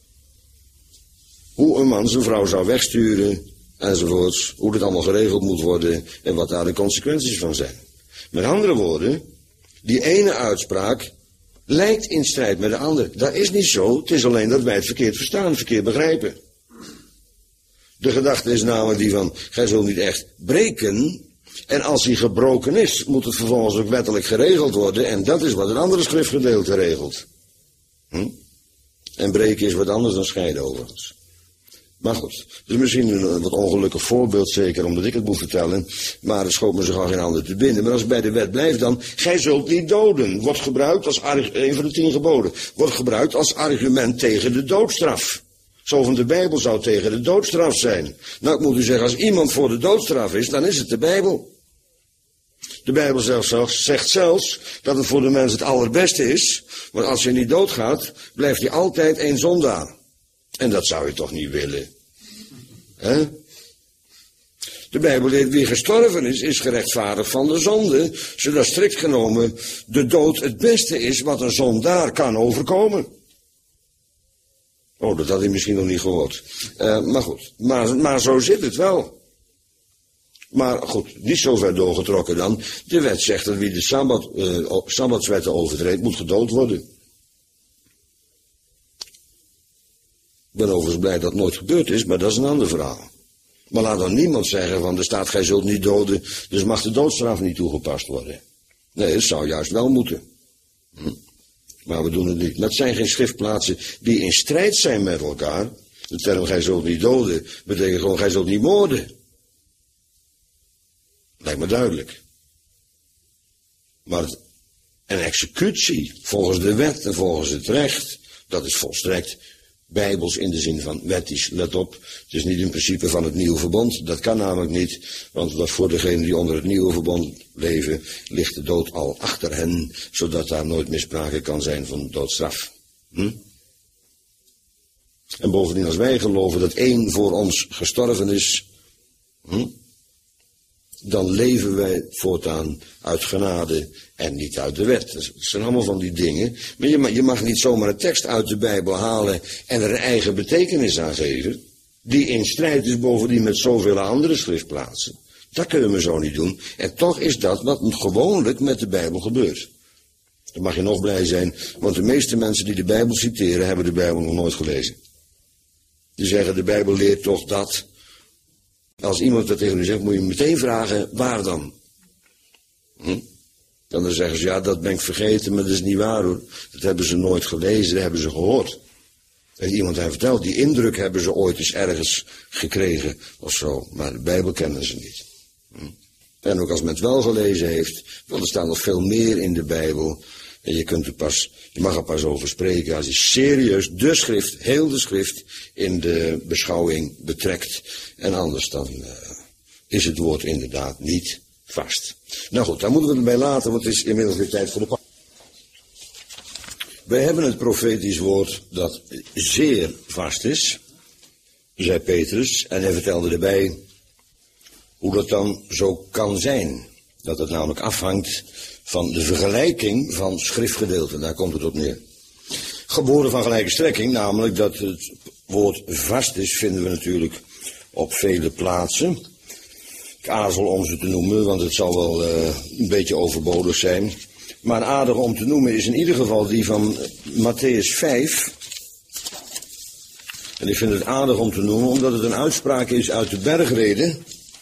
[SPEAKER 1] hoe een man zijn vrouw zou wegsturen, enzovoorts, hoe dit allemaal geregeld moet worden en wat daar de consequenties van zijn. Met andere woorden, die ene uitspraak lijkt in strijd met de andere. Dat is niet zo, het is alleen dat wij het verkeerd verstaan, verkeerd begrijpen. De gedachte is namelijk die van, gij zult niet echt breken, en als die gebroken is, moet het vervolgens ook wettelijk geregeld worden, en dat is wat een andere schriftgedeelte regelt. Hm? En breken is wat anders dan scheiden overigens. Maar goed, het is misschien een wat ongelukkig voorbeeld, zeker omdat ik het moet vertellen, maar het schoot me zo gauw geen ander te binden. Maar als het bij de wet blijft dan, gij zult niet doden, wordt gebruikt als, een van de tien geboden, wordt gebruikt als argument tegen de doodstraf. Zo van de Bijbel zou tegen de doodstraf zijn. Nou, ik moet u zeggen, als iemand voor de doodstraf is, dan is het de Bijbel. De Bijbel zelfs, zegt zelfs dat het voor de mens het allerbeste is, want als je niet doodgaat, blijft hij altijd een zondaar. En dat zou je toch niet willen? Hè? De Bijbel leert wie gestorven is, is gerechtvaardigd van de zonde, zodat strikt genomen de dood het beste is wat een zondaar kan overkomen. Oh, dat had hij misschien nog niet gehoord. Uh, maar goed, maar, maar zo zit het wel. Maar goed, niet zo ver doorgetrokken dan. De wet zegt dat wie de sabbat, uh, sabbatswetten overtreedt, moet gedood worden. Ik ben overigens blij dat het nooit gebeurd is, maar dat is een ander verhaal. Maar laat dan niemand zeggen van er staat gij zult niet doden, dus mag de doodstraf niet toegepast worden. Nee, het zou juist wel moeten. Hm. Maar we doen het niet. Maar het zijn geen schriftplaatsen die in strijd zijn met elkaar. De term gij zult niet doden betekent gewoon gij zult niet moorden. Lijkt me duidelijk. Maar het, een executie volgens de wet en volgens het recht, dat is volstrekt bijbels in de zin van wettisch. Let op, het is niet een principe van het nieuwe verbond. Dat kan namelijk niet, want dat voor degenen die onder het nieuwe verbond leven, ligt de dood al achter hen, zodat daar nooit meer sprake kan zijn van doodstraf. Hm? En bovendien, als wij geloven dat één voor ons gestorven is, hm, dan leven wij voortaan uit genade en niet uit de wet. Dat zijn allemaal van die dingen. Maar je mag, je mag niet zomaar een tekst uit de Bijbel halen en er een eigen betekenis aan geven, die in strijd is bovendien met zoveel andere schriftplaatsen. Dat kunnen we zo niet doen. En toch is dat wat gewoonlijk met de Bijbel gebeurt. Dan mag je nog blij zijn, want de meeste mensen die de Bijbel citeren, hebben de Bijbel nog nooit gelezen. Die zeggen, de Bijbel leert toch dat. Als iemand dat tegen u zegt, moet je meteen vragen, waar dan? Hm? Dan zeggen ze, ja, dat ben ik vergeten, maar dat is niet waar hoor. Dat hebben ze nooit gelezen, dat hebben ze gehoord. Heeft iemand hen verteld, die indruk hebben ze ooit eens ergens gekregen of zo. Maar de Bijbel kennen ze niet. Hm? En ook als men het wel gelezen heeft, want er staat nog veel meer in de Bijbel. En je kunt er pas, je mag er pas over spreken als je serieus de schrift, heel de schrift, in de beschouwing betrekt. En anders dan uh, is het woord inderdaad niet vast. Nou goed, daar moeten we het bij laten, want het is inmiddels weer tijd voor de... Wij hebben het profetisch woord dat zeer vast is, zei Petrus, en hij vertelde erbij hoe dat dan zo kan zijn. Dat het namelijk afhangt van de vergelijking van schriftgedeelten, daar komt het op neer. Geboren van gelijke strekking, namelijk dat het woord vast is, vinden we natuurlijk op vele plaatsen. Ik aarzel om ze te noemen, want het zal wel uh, een beetje overbodig zijn. Maar aardig om te noemen is in ieder geval die van Matthäus vijf. En ik vind het aardig om te noemen, omdat het een uitspraak is uit de bergrede.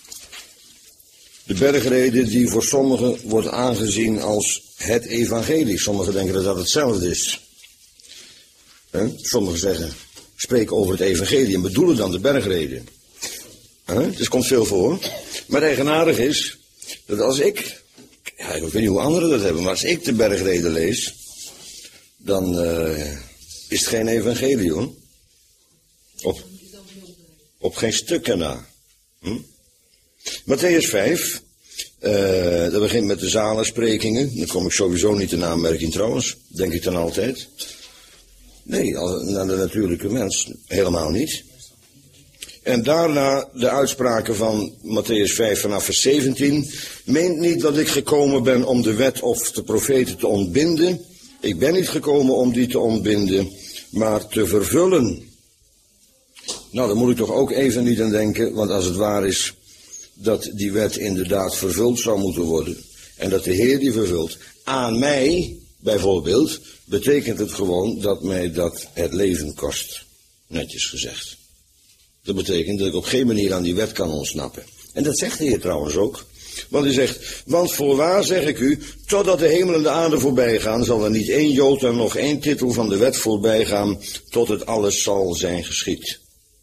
[SPEAKER 1] De bergrede die voor sommigen wordt aangezien als het evangelie. Sommigen denken dat dat hetzelfde is. He? Sommigen zeggen, spreken over het evangelie en bedoelen dan de bergrede. He? Dus komt veel voor. Maar eigenaardig is dat als ik, ja, ik weet niet hoe anderen dat hebben, maar als ik de bergrede lees, dan uh, is het geen evangelie hoor. Op, op geen stuk erna. Hm? Matthäus vijf, uh, dat begint met de zalensprekingen. Dan kom ik sowieso niet in aanmerking trouwens, denk ik dan altijd. Nee, naar de natuurlijke mens helemaal niet. En daarna de uitspraken van Matthäus vijf vanaf vers zeventien. Meent niet dat ik gekomen ben om de wet of de profeten te ontbinden. Ik ben niet gekomen om die te ontbinden, maar te vervullen. Nou, daar moet ik toch ook even niet aan denken, want als het waar is dat die wet inderdaad vervuld zou moeten worden, en dat de Heer die vervult, aan mij bijvoorbeeld, betekent het gewoon dat mij dat het leven kost. Netjes gezegd. Dat betekent dat ik op geen manier aan die wet kan ontsnappen. En dat zegt de Heer trouwens ook. Want hij zegt, want voorwaar zeg ik u, totdat de hemel en de aarde voorbij gaan, zal er niet één jota en nog één titel van de wet voorbij gaan, tot het alles zal zijn geschied.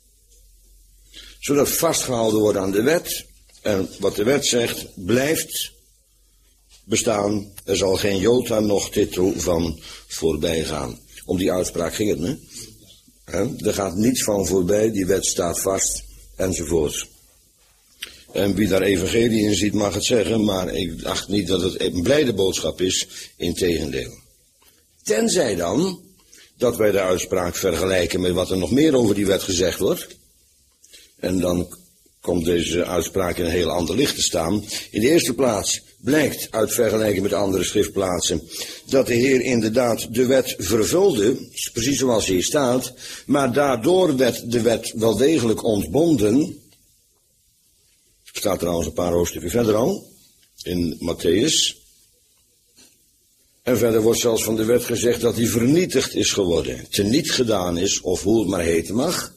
[SPEAKER 1] Zodat vastgehouden wordt aan de wet, en wat de wet zegt, blijft bestaan. Er zal geen jota nog titel van voorbij gaan. Om die uitspraak ging het, ne? He? Er gaat niets van voorbij, die wet staat vast, enzovoort. En wie daar evangelie in ziet mag het zeggen, maar ik acht niet dat het een blijde boodschap is, integendeel. Tenzij dan dat wij de uitspraak vergelijken met wat er nog meer over die wet gezegd wordt. En dan komt deze uitspraak in een heel ander licht te staan. In de eerste plaats blijkt uit vergelijking met andere schriftplaatsen dat de Heer inderdaad de wet vervulde, precies zoals hier staat, maar daardoor werd de wet wel degelijk ontbonden. Staat trouwens een paar hoofdstukken verder al, in Matthäus. En verder wordt zelfs van de wet gezegd dat die vernietigd is geworden, teniet gedaan is, of hoe het maar heten mag.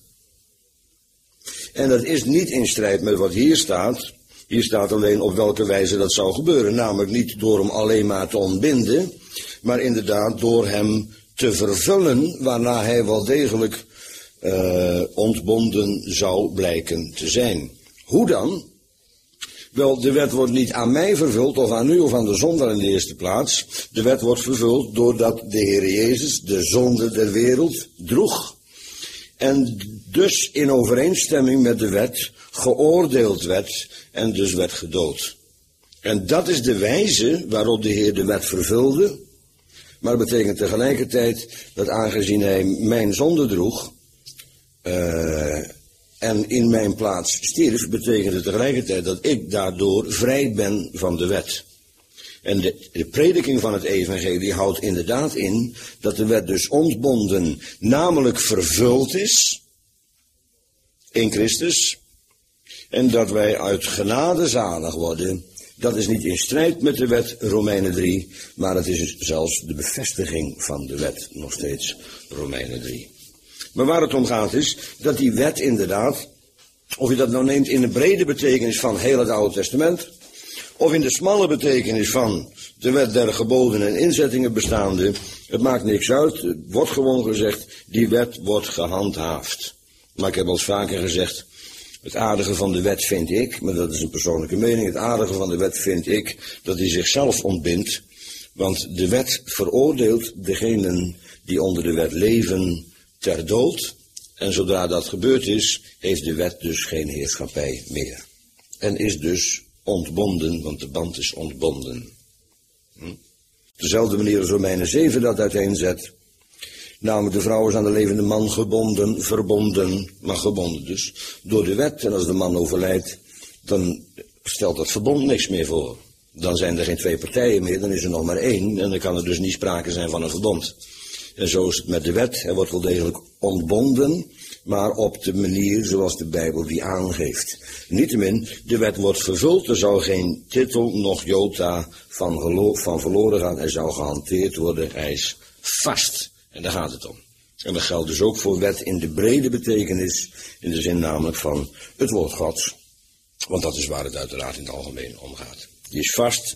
[SPEAKER 1] En dat is niet in strijd met wat hier staat. Hier staat alleen op welke wijze dat zou gebeuren. Namelijk niet door hem alleen maar te ontbinden, maar inderdaad door hem te vervullen, waarna hij wel degelijk uh, ontbonden zou blijken te zijn. Hoe dan? Wel, de wet wordt niet aan mij vervuld, of aan u of aan de zondaar in de eerste plaats. De wet wordt vervuld doordat de Heer Jezus de zonde der wereld droeg. En dus in overeenstemming met de wet geoordeeld werd en dus werd gedood. En dat is de wijze waarop de Heer de wet vervulde. Maar dat betekent tegelijkertijd dat aangezien hij mijn zonde droeg uh, en in mijn plaats stierf, betekent het tegelijkertijd dat ik daardoor vrij ben van de wet. En de, de prediking van het evangelie houdt inderdaad in dat de wet dus ontbonden, namelijk vervuld is in Christus. En dat wij uit genade zalig worden. Dat is niet in strijd met de wet, Romeinen drie, maar het is zelfs de bevestiging van de wet, nog steeds Romeinen drie. Maar waar het om gaat is dat die wet inderdaad, of je dat nou neemt in de brede betekenis van heel het Oude Testament, of in de smalle betekenis van de wet der geboden en inzettingen bestaande, het maakt niks uit, het wordt gewoon gezegd, die wet wordt gehandhaafd. Maar ik heb al eens vaker gezegd, het aardige van de wet vind ik, maar dat is een persoonlijke mening, het aardige van de wet vind ik dat hij zichzelf ontbindt, want de wet veroordeelt degenen die onder de wet leven ter dood, en zodra dat gebeurd is, heeft de wet dus geen heerschappij meer. En is dus ontbonden, want de band is ontbonden. Hm? Dezelfde manier als Romeinen zeven dat uiteenzet. Namelijk de vrouw is aan de levende man gebonden, verbonden, maar gebonden dus, door de wet. En als de man overlijdt, dan stelt dat verbond niks meer voor. Dan zijn er geen twee partijen meer, dan is er nog maar één. En dan kan er dus niet sprake zijn van een verbond. En zo is het met de wet. Hij wordt wel degelijk ontbonden, maar op de manier zoals de Bijbel die aangeeft. Niettemin, de wet wordt vervuld. Er zou geen titel, nog jota van, geloof, van verloren gaan. Hij zou gehanteerd worden. Hij is vast. En daar gaat het om. En dat geldt dus ook voor wet in de brede betekenis, in de zin namelijk van het woord Gods. Want dat is waar het uiteraard in het algemeen om gaat. Die is vast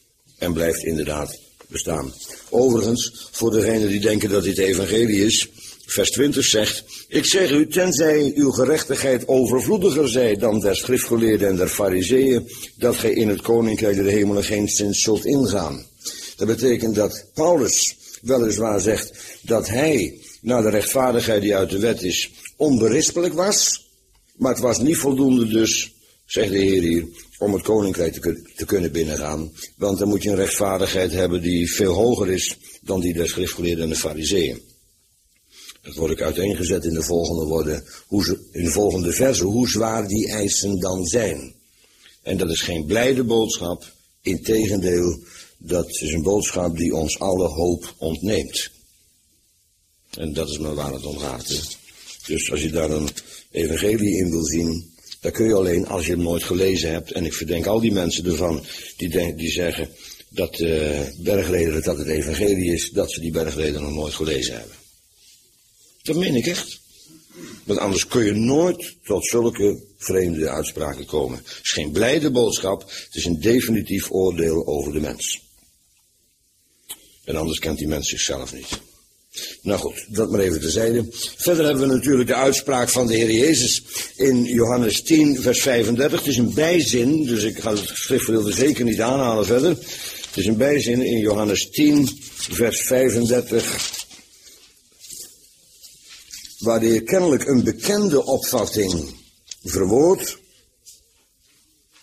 [SPEAKER 1] en blijft inderdaad bestaan. Overigens, voor degenen die denken dat dit evangelie is, vers twintig zegt, ik zeg u, tenzij uw gerechtigheid overvloediger zij dan der schriftgeleerden en der farizeeën, dat gij in het koninkrijk der hemelen geen zins zult ingaan. Dat betekent dat Paulus weliswaar zegt dat hij, naar de rechtvaardigheid die uit de wet is, onberispelijk was, maar het was niet voldoende dus, zegt de Heer hier, om het koninkrijk te, te kunnen binnengaan. Want dan moet je een rechtvaardigheid hebben die veel hoger is dan die der schriftgeleerden en de farizeeën. Dat wordt ik uiteengezet in de volgende woorden, hoe ze, in de volgende versen, hoe zwaar die eisen dan zijn. En dat is geen blijde boodschap, integendeel, dat is een boodschap die ons alle hoop ontneemt. En dat is maar waar het om gaat. Hè? Dus als je daar een evangelie in wil zien, dan kun je alleen als je hem nooit gelezen hebt. En ik verdenk al die mensen ervan die, denk, die zeggen dat uh, bergreden dat het evangelie is, dat ze die bergreden nog nooit gelezen hebben. Dat meen ik echt. Want anders kun je nooit tot zulke vreemde uitspraken komen. Het is geen blijde boodschap, het is een definitief oordeel over de mens. En anders kent die mens zichzelf niet. Nou goed, dat maar even terzijde. Verder hebben we natuurlijk de uitspraak van de Heer Jezus in Johannes tien, vers vijfendertig. Het is een bijzin, dus ik ga het schriftgedeelte zeker niet aanhalen verder. Het is een bijzin in Johannes tien, vers vijfendertig. Waar de Heer kennelijk een bekende opvatting verwoordt.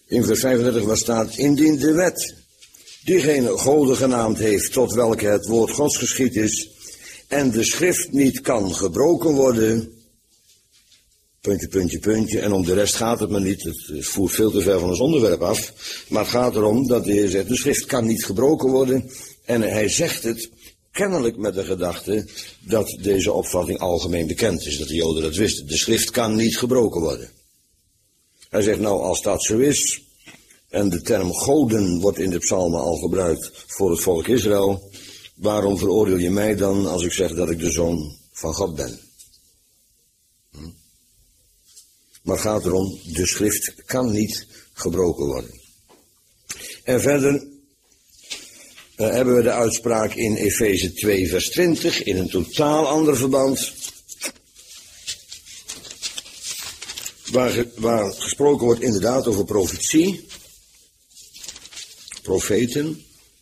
[SPEAKER 1] In vers vijfendertig waar staat, indien de wet diegene Gode genaamd heeft tot welke het woord Gods geschied is en de schrift niet kan gebroken worden, puntje, puntje, puntje, en om de rest gaat het me niet, het voert veel te ver van ons onderwerp af, maar het gaat erom dat de Heer zegt, de schrift kan niet gebroken worden, en hij zegt het kennelijk met de gedachte dat deze opvatting algemeen bekend is, dat de Joden dat wisten. De schrift kan niet gebroken worden. Hij zegt nou, als dat zo is, en de term goden wordt in de psalmen al gebruikt voor het volk Israël, waarom veroordeel je mij dan als ik zeg dat ik de zoon van God ben? Hm? Maar het gaat erom, de schrift kan niet gebroken worden. En verder uh, hebben we de uitspraak in Efeze twee vers twintig in een totaal ander verband, waar, ge, waar gesproken wordt inderdaad over profetie, profeten.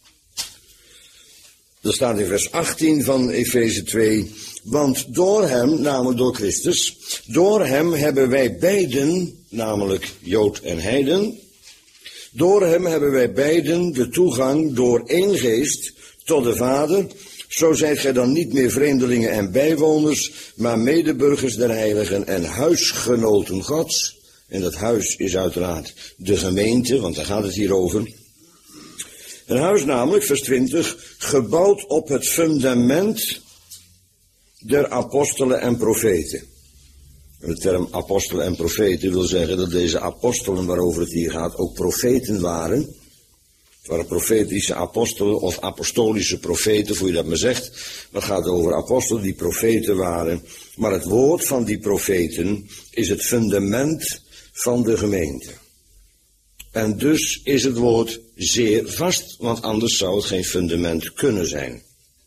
[SPEAKER 1] Dat staat in vers achttien van Efeze twee, want door hem, namelijk door Christus, door hem hebben wij beiden, namelijk Jood en heiden, door hem hebben wij beiden de toegang door één geest tot de Vader, zo zijt gij dan niet meer vreemdelingen en bijwoners, maar medeburgers der heiligen en huisgenoten Gods. En dat huis is uiteraard de gemeente, want daar gaat het hier over. Een huis namelijk, vers twintig, gebouwd op het fundament der apostelen en profeten. De term apostelen en profeten wil zeggen dat deze apostelen waarover het hier gaat ook profeten waren. Het waren profetische apostelen of apostolische profeten, hoe je dat maar zegt. Dat gaat over apostelen die profeten waren. Maar het woord van die profeten is het fundament van de gemeente. En dus is het woord zeer vast, want anders zou het geen fundament kunnen zijn.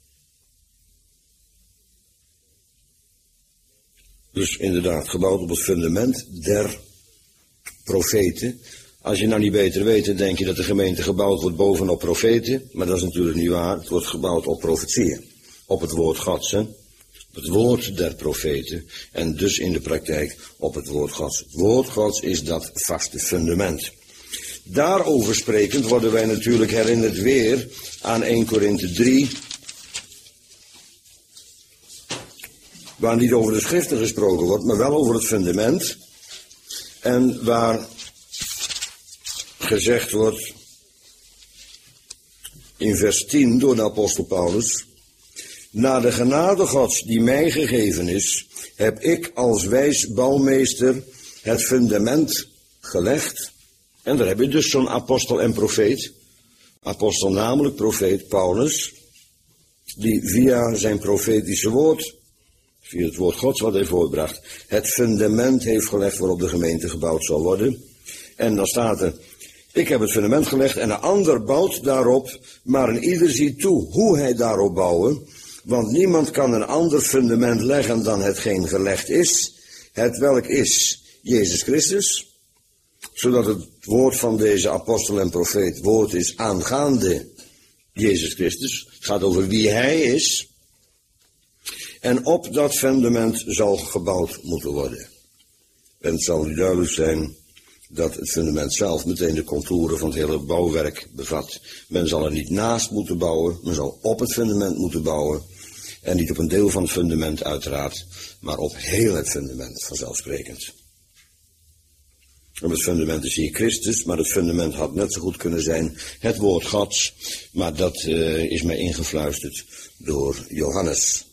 [SPEAKER 1] Dus inderdaad, gebouwd op het fundament der profeten. Als je nou niet beter weet, dan denk je dat de gemeente gebouwd wordt bovenop profeten. Maar dat is natuurlijk niet waar. Het wordt gebouwd op profetieën. Op het woord Gods, hè. Het woord der profeten. En dus in de praktijk op het woord Gods. Het woord Gods is dat vaste fundament. Daarover sprekend worden wij natuurlijk herinnerd weer aan Eerste Korinthe drie. Waar niet over de schriften gesproken wordt, maar wel over het fundament. En waar gezegd wordt in vers tien door de apostel Paulus, naar de genade Gods die mij gegeven is, heb ik als wijs bouwmeester het fundament gelegd. En daar heb je dus zo'n apostel en profeet. Apostel namelijk profeet Paulus, die via zijn profetische woord, via het woord Gods wat hij voortbracht, het fundament heeft gelegd waarop de gemeente gebouwd zal worden. En dan staat er, ik heb het fundament gelegd en een ander bouwt daarop, maar een ieder ziet toe hoe hij daarop bouwen. Want niemand kan een ander fundament leggen dan hetgeen gelegd is, het welk is Jezus Christus, zodat het woord van deze apostel en profeet woord is aangaande Jezus Christus. Het gaat over wie hij is. En op dat fundament zal gebouwd moeten worden. En het zal u duidelijk zijn dat het fundament zelf meteen de contouren van het hele bouwwerk bevat. Men zal er niet naast moeten bouwen, men zal op het fundament moeten bouwen. En niet op een deel van het fundament uiteraard, maar op heel het fundament vanzelfsprekend. En het fundament is hier Christus, maar het fundament had net zo goed kunnen zijn het woord Gods. Maar dat uh, is mij ingefluisterd door Johannes.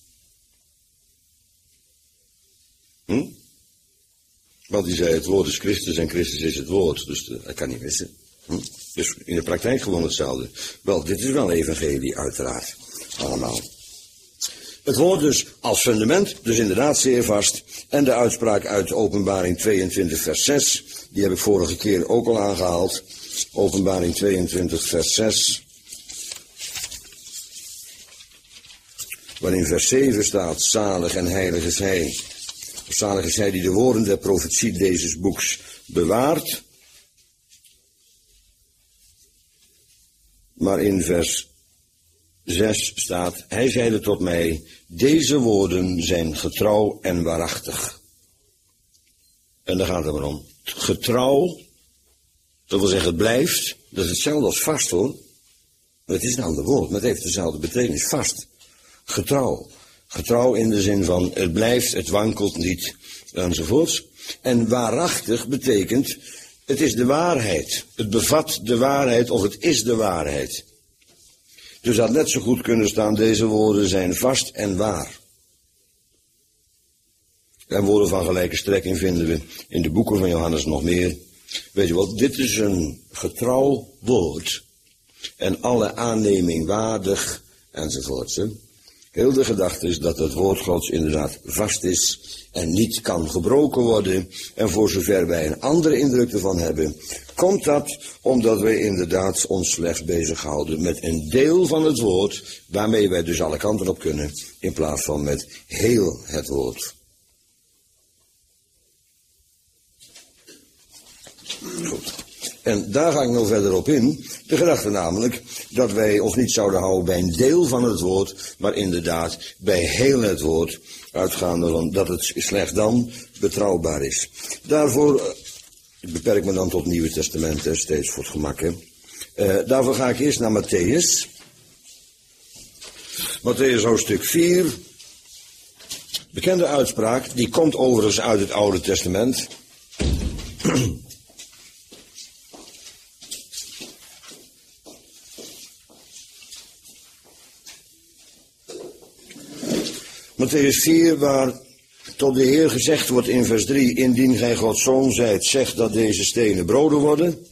[SPEAKER 1] Hm? Want die zei het woord is Christus en Christus is het woord. Dus uh, dat kan niet missen. Hm? Dus in de praktijk gewoon hetzelfde. Wel, dit is wel evangelie uiteraard. Allemaal. Het woord dus als fundament, dus inderdaad zeer vast. En de uitspraak uit Openbaring tweeëntwintig vers zes, die heb ik vorige keer ook al aangehaald. Openbaring tweeëntwintig vers zes. Waarin vers zeven staat, zalig en heilig is hij. Zalig is hij die de woorden der profetie deze boeks bewaart. Maar in vers zes staat, hij zeide tot mij, deze woorden zijn getrouw en waarachtig. En daar gaat het maar om. Getrouw Dat wil zeggen, het blijft. Dat is hetzelfde als vast hoor. Maar het is een ander woord, maar het heeft dezelfde betekenis. Vast. Getrouw. Getrouw in de zin van het blijft, het wankelt niet, enzovoorts. En waarachtig betekent, het is de waarheid. Het bevat de waarheid of het is de waarheid. Dus had net zo goed kunnen staan, deze woorden zijn vast en waar. En woorden van gelijke strekking vinden we in de boeken van Johannes nog meer. Weet je wat, dit is een getrouw woord. En alle aanneming waardig, enzovoorts. Hè. Heel de gedachte is dat het woord Gods inderdaad vast is en niet kan gebroken worden. En voor zover wij een andere indruk ervan hebben, komt dat omdat wij inderdaad ons slechts bezighouden met een deel van het woord, waarmee wij dus alle kanten op kunnen, in plaats van met heel het woord. Goed. En daar ga ik nog verder op in. De gedachte namelijk dat wij ons niet zouden houden bij een deel van het woord, maar inderdaad bij heel het woord, uitgaande van dat het slechts dan betrouwbaar is. Daarvoor, ik beperk me dan tot het Nieuwe Testament, hè, steeds voor het gemak. Hè. Uh, daarvoor ga ik eerst naar Matthäus. Matthäus hoofdstuk vier. Bekende uitspraak, die komt overigens uit het Oude Testament. Matthäus vier, waar tot de Heer gezegd wordt in vers drie, indien gij Gods zoon zijt, zeg dat deze stenen broden worden.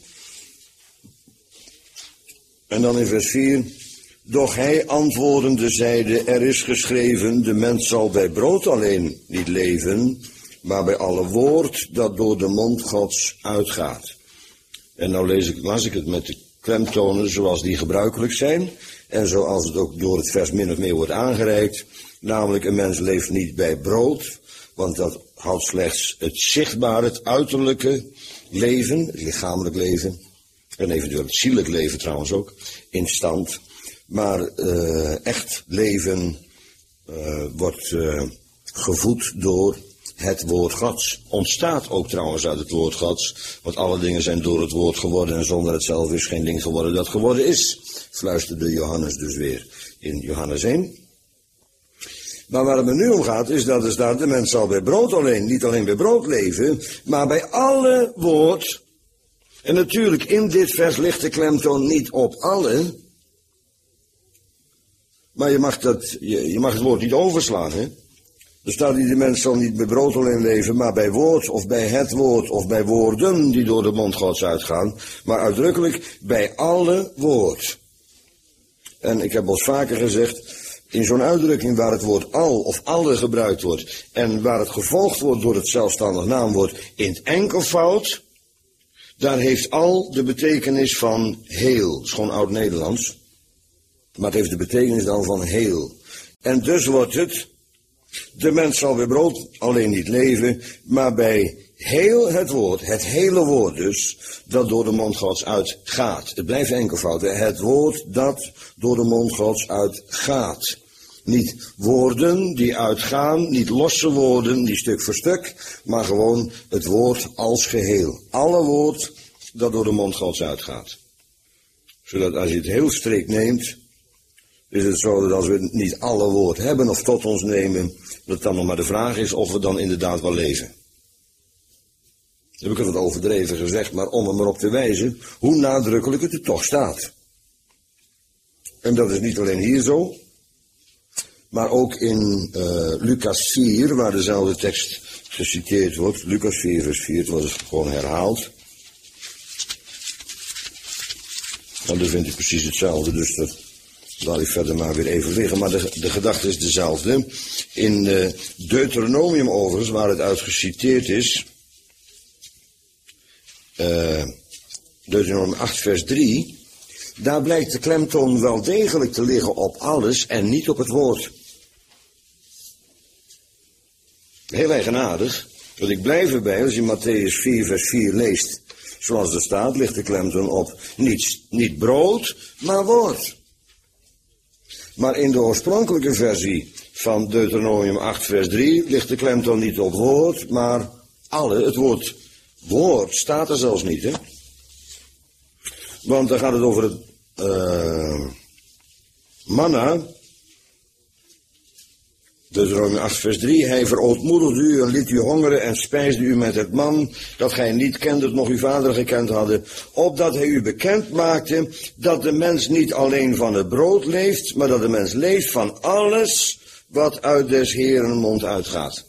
[SPEAKER 1] En dan in vers vier, doch hij antwoordende zeide, er is geschreven, de mens zal bij brood alleen niet leven, maar bij alle woord dat door de mond Gods uitgaat. En nou lees ik, las ik het met de klemtonen zoals die gebruikelijk zijn, en zoals het ook door het vers min of meer wordt aangereikt. Namelijk, een mens leeft niet bij brood, want dat houdt slechts het zichtbare, het uiterlijke leven, het lichamelijk leven, en eventueel het ziellijk leven trouwens ook, in stand. Maar uh, echt leven uh, wordt uh, gevoed door het woord Gods. Ontstaat ook trouwens uit het woord Gods, want alle dingen zijn door het woord geworden en zonder het zelf is geen ding geworden dat geworden is, fluisterde Johannes dus weer in Johannes één. Maar waar het me nu om gaat, is dat er staat, de mens zal bij brood alleen, niet alleen bij brood leven, maar bij alle woord. En natuurlijk, in dit vers ligt de klemtoon niet op alle. Maar je mag, dat, je, je mag het woord niet overslaan, hè. Er staat hier, de mens zal niet bij brood alleen leven, maar bij woord, of bij het woord, of bij woorden die door de mond Gods uitgaan. Maar uitdrukkelijk bij alle woord. En ik heb al vaker gezegd, in zo'n uitdrukking waar het woord al of alle gebruikt wordt en waar het gevolgd wordt door het zelfstandig naamwoord in het enkelvoud, daar heeft al de betekenis van heel. Dat is gewoon oud-Nederlands. Maar het heeft de betekenis dan van heel. En dus wordt het, de mens zal bij brood alleen niet leven, maar bij heel het woord, het hele woord dus, dat door de mond Gods uitgaat. Het blijft enkelvoud, het woord dat door de mond Gods uitgaat. Niet woorden die uitgaan, niet losse woorden, die stuk voor stuk, maar gewoon het woord als geheel. Alle woord dat door de mond Gods uitgaat. Zodat als je het heel strikt neemt, is het zo dat als we niet alle woord hebben of tot ons nemen, dat dan nog maar de vraag is of we dan inderdaad wel leven. Heb ik het wat overdreven gezegd, maar om er maar op te wijzen hoe nadrukkelijk het er toch staat. En dat is niet alleen hier zo, maar ook in uh, Lucas vier, waar dezelfde tekst geciteerd wordt. Lucas vier vers vier, het wordt gewoon herhaald. En dan vind ik precies hetzelfde, dus dat laat ik verder maar weer even liggen. Maar de, de gedachte is dezelfde. In uh, Deuteronomium overigens, waar het uit geciteerd is, uh, Deuteronomium acht vers drie, daar blijkt de klemtoon wel degelijk te liggen op alles en niet op het woord. Heel eigenaardig, want ik blijf erbij, als je Matthäus vier vers vier leest, zoals er staat, ligt de klemtoon op niet, niet brood, maar woord. Maar in de oorspronkelijke versie van Deuteronomium acht vers drie ligt de klemtoon niet op woord, maar alle. Het woord woord staat er zelfs niet, hè. Want dan gaat het over het uh, manna. Deuteronomium acht vers drie. Hij verootmoedigde u en liet u hongeren en spijsde u met het man dat gij niet kendet, nog uw vader gekend hadden, opdat hij u bekend maakte dat de mens niet alleen van het brood leeft, maar dat de mens leeft van alles wat uit des Heeren mond uitgaat.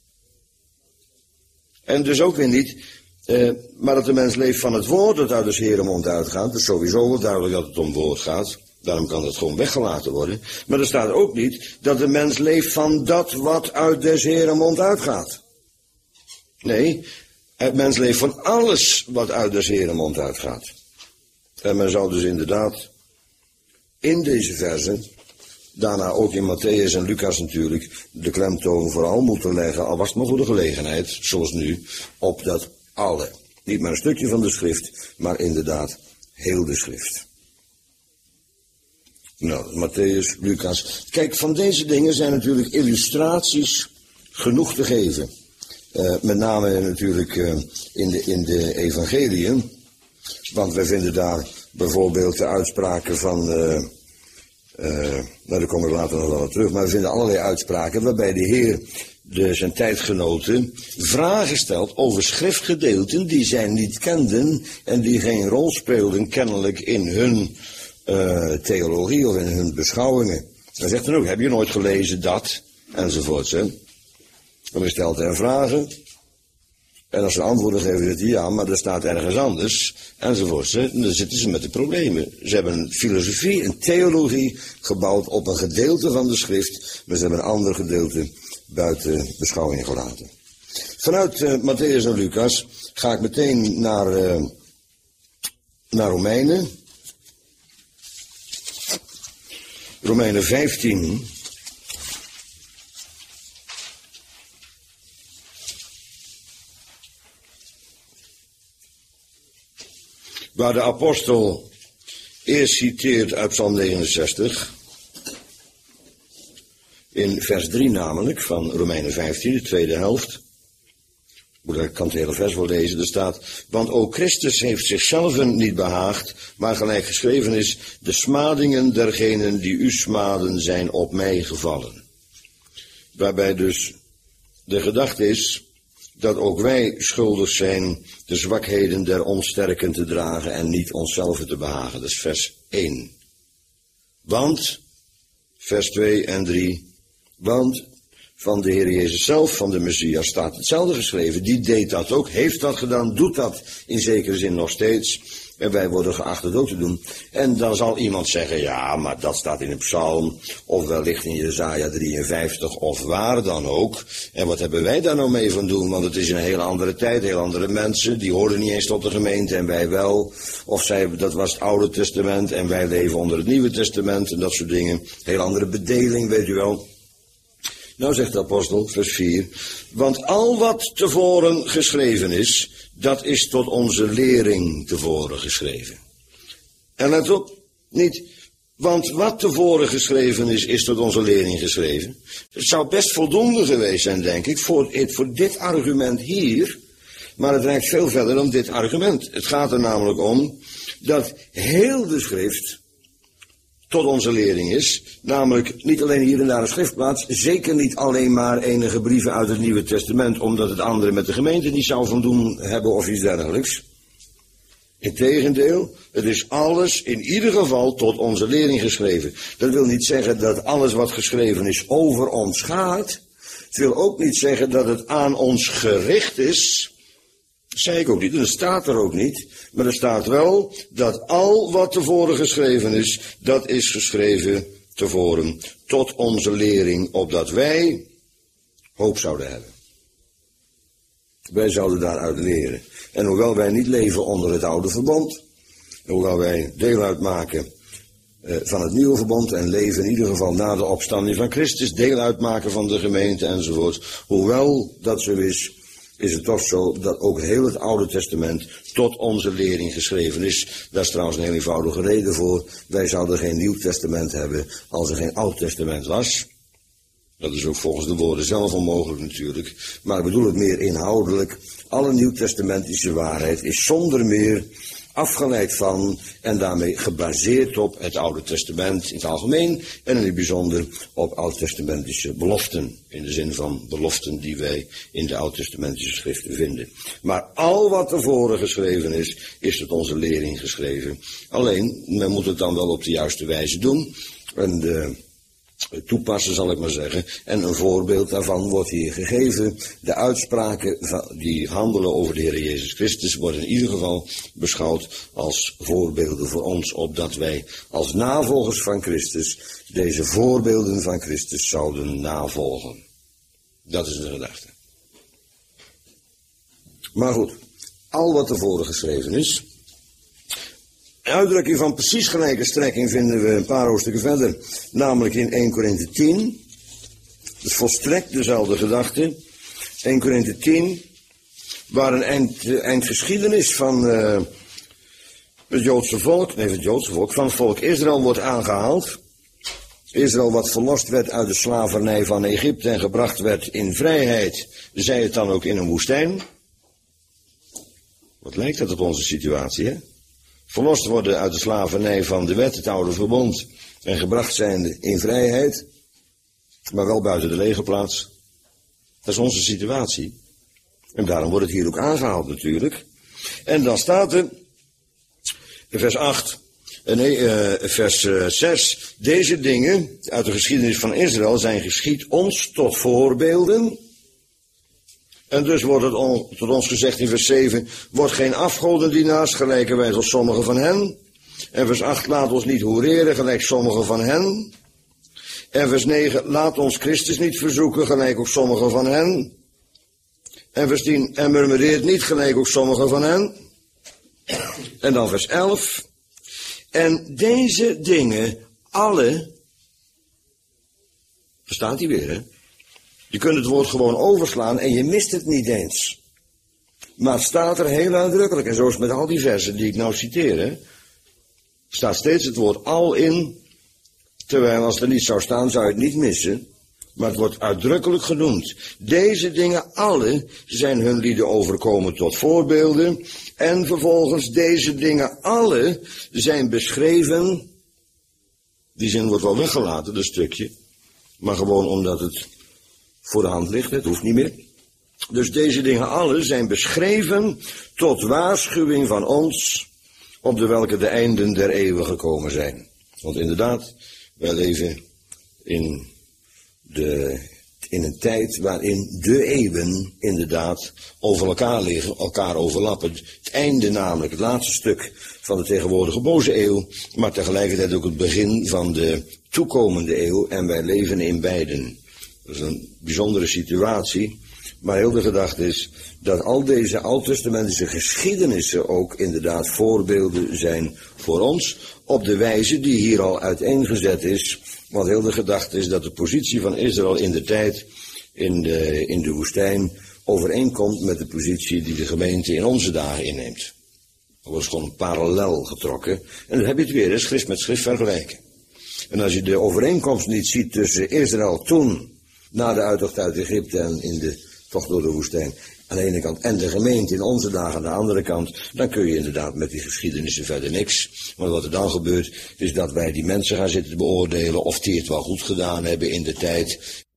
[SPEAKER 1] En dus ook weer niet, eh, maar dat de mens leeft van het woord dat uit des Heeren mond uitgaat. Dus sowieso wel duidelijk dat het om woord gaat. Daarom kan het gewoon weggelaten worden. Maar er staat ook niet dat de mens leeft van dat wat uit des Heeren mond uitgaat. Nee, het mens leeft van alles wat uit des Heeren mond uitgaat. En men zou dus inderdaad in deze versen, daarna ook in Matthäus en Lucas natuurlijk, de klemtoon vooral moeten leggen, al was het maar voor de gelegenheid, zoals nu, op dat alle. Niet maar een stukje van de schrift, maar inderdaad heel de schrift. Nou, Matthäus, Lucas. Kijk, van deze dingen zijn natuurlijk illustraties genoeg te geven. Uh, met name natuurlijk uh, in, de, in de evangeliën. Want wij vinden daar bijvoorbeeld de uitspraken van... Uh, uh, nou, daar kom ik later nog wel op terug. Maar we vinden allerlei uitspraken waarbij de Heer de, zijn tijdgenoten vragen stelt over schriftgedeelten die zij niet kenden en die geen rol speelden kennelijk in hun... Uh, theologie of in hun beschouwingen. Dan zegt hij ook, heb je nooit gelezen dat? Enzovoorts. Hè? Dan stelt hij vragen. En als ze antwoorden geven, zegt hij ja, maar er staat ergens anders. Enzovoorts. Hè? Dan zitten ze met de problemen. Ze hebben een filosofie, een theologie gebouwd op een gedeelte van de schrift. Maar ze hebben een ander gedeelte buiten beschouwing gelaten. Vanuit uh, Matthäus en Lucas ga ik meteen naar, uh, naar Romeinen. Romeinen vijftien. Waar de apostel eerst citeert uit Psalm negenenzestig. In vers drie namelijk, van Romeinen vijftien, de tweede helft. Ik kan het hele vers wel lezen, er staat, want ook Christus heeft zichzelf niet behaagd, maar gelijk geschreven is, de smadingen dergenen die u smaden zijn op mij gevallen. Waarbij dus de gedachte is, dat ook wij schuldig zijn de zwakheden der onsterken te dragen en niet onszelf te behagen. Dat is vers één. Want, vers twee en drie, want... van de Heer Jezus zelf, van de Messias, staat hetzelfde geschreven. Die deed dat ook, heeft dat gedaan, doet dat in zekere zin nog steeds. En wij worden geacht het ook te doen. En dan zal iemand zeggen, ja, maar dat staat in een psalm, of wellicht in Jesaja drieënvijftig, of waar dan ook. En wat hebben wij daar nou mee van doen? Want het is een hele andere tijd, heel andere mensen, die hoorden niet eens tot de gemeente en wij wel. Of zij, dat was het Oude Testament en wij leven onder het Nieuwe Testament en dat soort dingen. Heel andere bedeling, weet u wel. Nou zegt de apostel, vers vier, want al wat tevoren geschreven is, dat is tot onze lering tevoren geschreven. En let op, niet, want wat tevoren geschreven is, is tot onze lering geschreven. Het zou best voldoende geweest zijn, denk ik, voor, voor dit argument hier, maar het reikt veel verder dan dit argument. Het gaat er namelijk om dat heel de schrift tot onze lering is, namelijk niet alleen hier en daar een schriftplaats, zeker niet alleen maar enige brieven uit het Nieuwe Testament, omdat het andere met de gemeente niet zou van doen hebben of iets dergelijks. Integendeel, het is alles in ieder geval tot onze lering geschreven. Dat wil niet zeggen dat alles wat geschreven is over ons gaat. Het wil ook niet zeggen dat het aan ons gericht is. Dat zei ik ook niet, en dat staat er ook niet. Maar er staat wel dat al wat tevoren geschreven is, dat is geschreven tevoren tot onze lering, opdat wij hoop zouden hebben. Wij zouden daaruit leren. En hoewel wij niet leven onder het oude verbond, hoewel wij deel uitmaken uh, van het nieuwe verbond en leven in ieder geval na de opstanding van Christus, deel uitmaken van de gemeente enzovoort, hoewel dat zo is, is het toch zo dat ook heel het Oude Testament tot onze lering geschreven is. Daar is trouwens een heel eenvoudige reden voor. Wij zouden geen Nieuw Testament hebben als er geen Oud Testament was. Dat is ook volgens de woorden zelf onmogelijk natuurlijk. Maar ik bedoel het meer inhoudelijk. Alle nieuwtestamentische waarheid is zonder meer afgeleid van en daarmee gebaseerd op het Oude Testament in het algemeen en in het bijzonder op oud-testamentische beloften, in de zin van beloften die wij in de oud-testamentische schriften vinden. Maar al wat tevoren geschreven is, is tot onze lering geschreven. Alleen, men moet het dan wel op de juiste wijze doen en de toepassen, zal ik maar zeggen. En een voorbeeld daarvan wordt hier gegeven. De uitspraken die handelen over de Heer Jezus Christus worden in ieder geval beschouwd als voorbeelden voor ons, opdat wij als navolgers van Christus deze voorbeelden van Christus zouden navolgen. Dat is de gedachte. Maar goed, al wat tevoren geschreven is. Een uitdrukking van precies gelijke strekking vinden we een paar hoofdstukken verder, namelijk in Eerste Korinthe tien. Dus volstrekt dezelfde gedachte. Eerste Korinthe tien, waar een eind, eindgeschiedenis van uh, het Joodse volk, nee, het Joodse volk, van het volk Israël wordt aangehaald. Israël wat verlost werd uit de slavernij van Egypte en gebracht werd in vrijheid, zij het dan ook in een woestijn. Wat lijkt dat op onze situatie, hè? Verlost worden uit de slavernij van de wet, het oude verbond, en gebracht zijnde in vrijheid, maar wel buiten de legerplaats. Dat is onze situatie. En daarom wordt het hier ook aangehaald natuurlijk. En dan staat er, in vers acht, nee, uh, vers uh, zes, deze dingen uit de geschiedenis van Israël zijn geschied ons tot voorbeelden. En dus wordt het on, tot ons gezegd in vers zeven, wordt geen afgodendienaars gelijken wij als sommigen van hen. En vers acht, laat ons niet hoereren gelijk sommigen van hen. En vers negen, laat ons Christus niet verzoeken gelijk ook sommigen van hen. En vers tien, en murmureert niet gelijk ook sommigen van hen. En dan vers elf, en deze dingen alle, verstaat hij weer, hè? Je kunt het woord gewoon overslaan en je mist het niet eens. Maar het staat er heel uitdrukkelijk. En zo is het met al die versen die ik nou citeer. Hè, staat steeds het woord al in. Terwijl als het er niet zou staan, zou je het niet missen. Maar het wordt uitdrukkelijk genoemd. Deze dingen alle zijn hun lieden overkomen tot voorbeelden. En vervolgens deze dingen alle zijn beschreven. Die zin wordt wel weggelaten, dat stukje. Maar gewoon omdat het voor de hand ligt, het hoeft niet meer. Dus deze dingen alle zijn beschreven tot waarschuwing van ons, op de welke de einden der eeuwen gekomen zijn. Want inderdaad, wij leven in, de, in een tijd waarin de eeuwen inderdaad over elkaar liggen, elkaar overlappen. Het einde namelijk, het laatste stuk van de tegenwoordige boze eeuw, maar tegelijkertijd ook het begin van de toekomende eeuw en wij leven in beiden. Dat is een bijzondere situatie, maar heel de gedachte is dat al deze oud-testamentische geschiedenissen ook inderdaad voorbeelden zijn voor ons, op de wijze die hier al uiteengezet is, want heel de gedachte is dat de positie van Israël in de tijd in de, in de woestijn overeenkomt met de positie die de gemeente in onze dagen inneemt. Er wordt gewoon een parallel getrokken en dan heb je het weer, schrift met schrift vergelijken. En als je de overeenkomst niet ziet tussen Israël toen, na de uittocht uit Egypte en in de tocht door de woestijn aan de ene kant en de gemeente in onze dagen aan de andere kant, dan kun je inderdaad met die geschiedenissen verder niks. Want wat er dan gebeurt is dat wij die mensen gaan zitten beoordelen of die het wel goed gedaan hebben in de tijd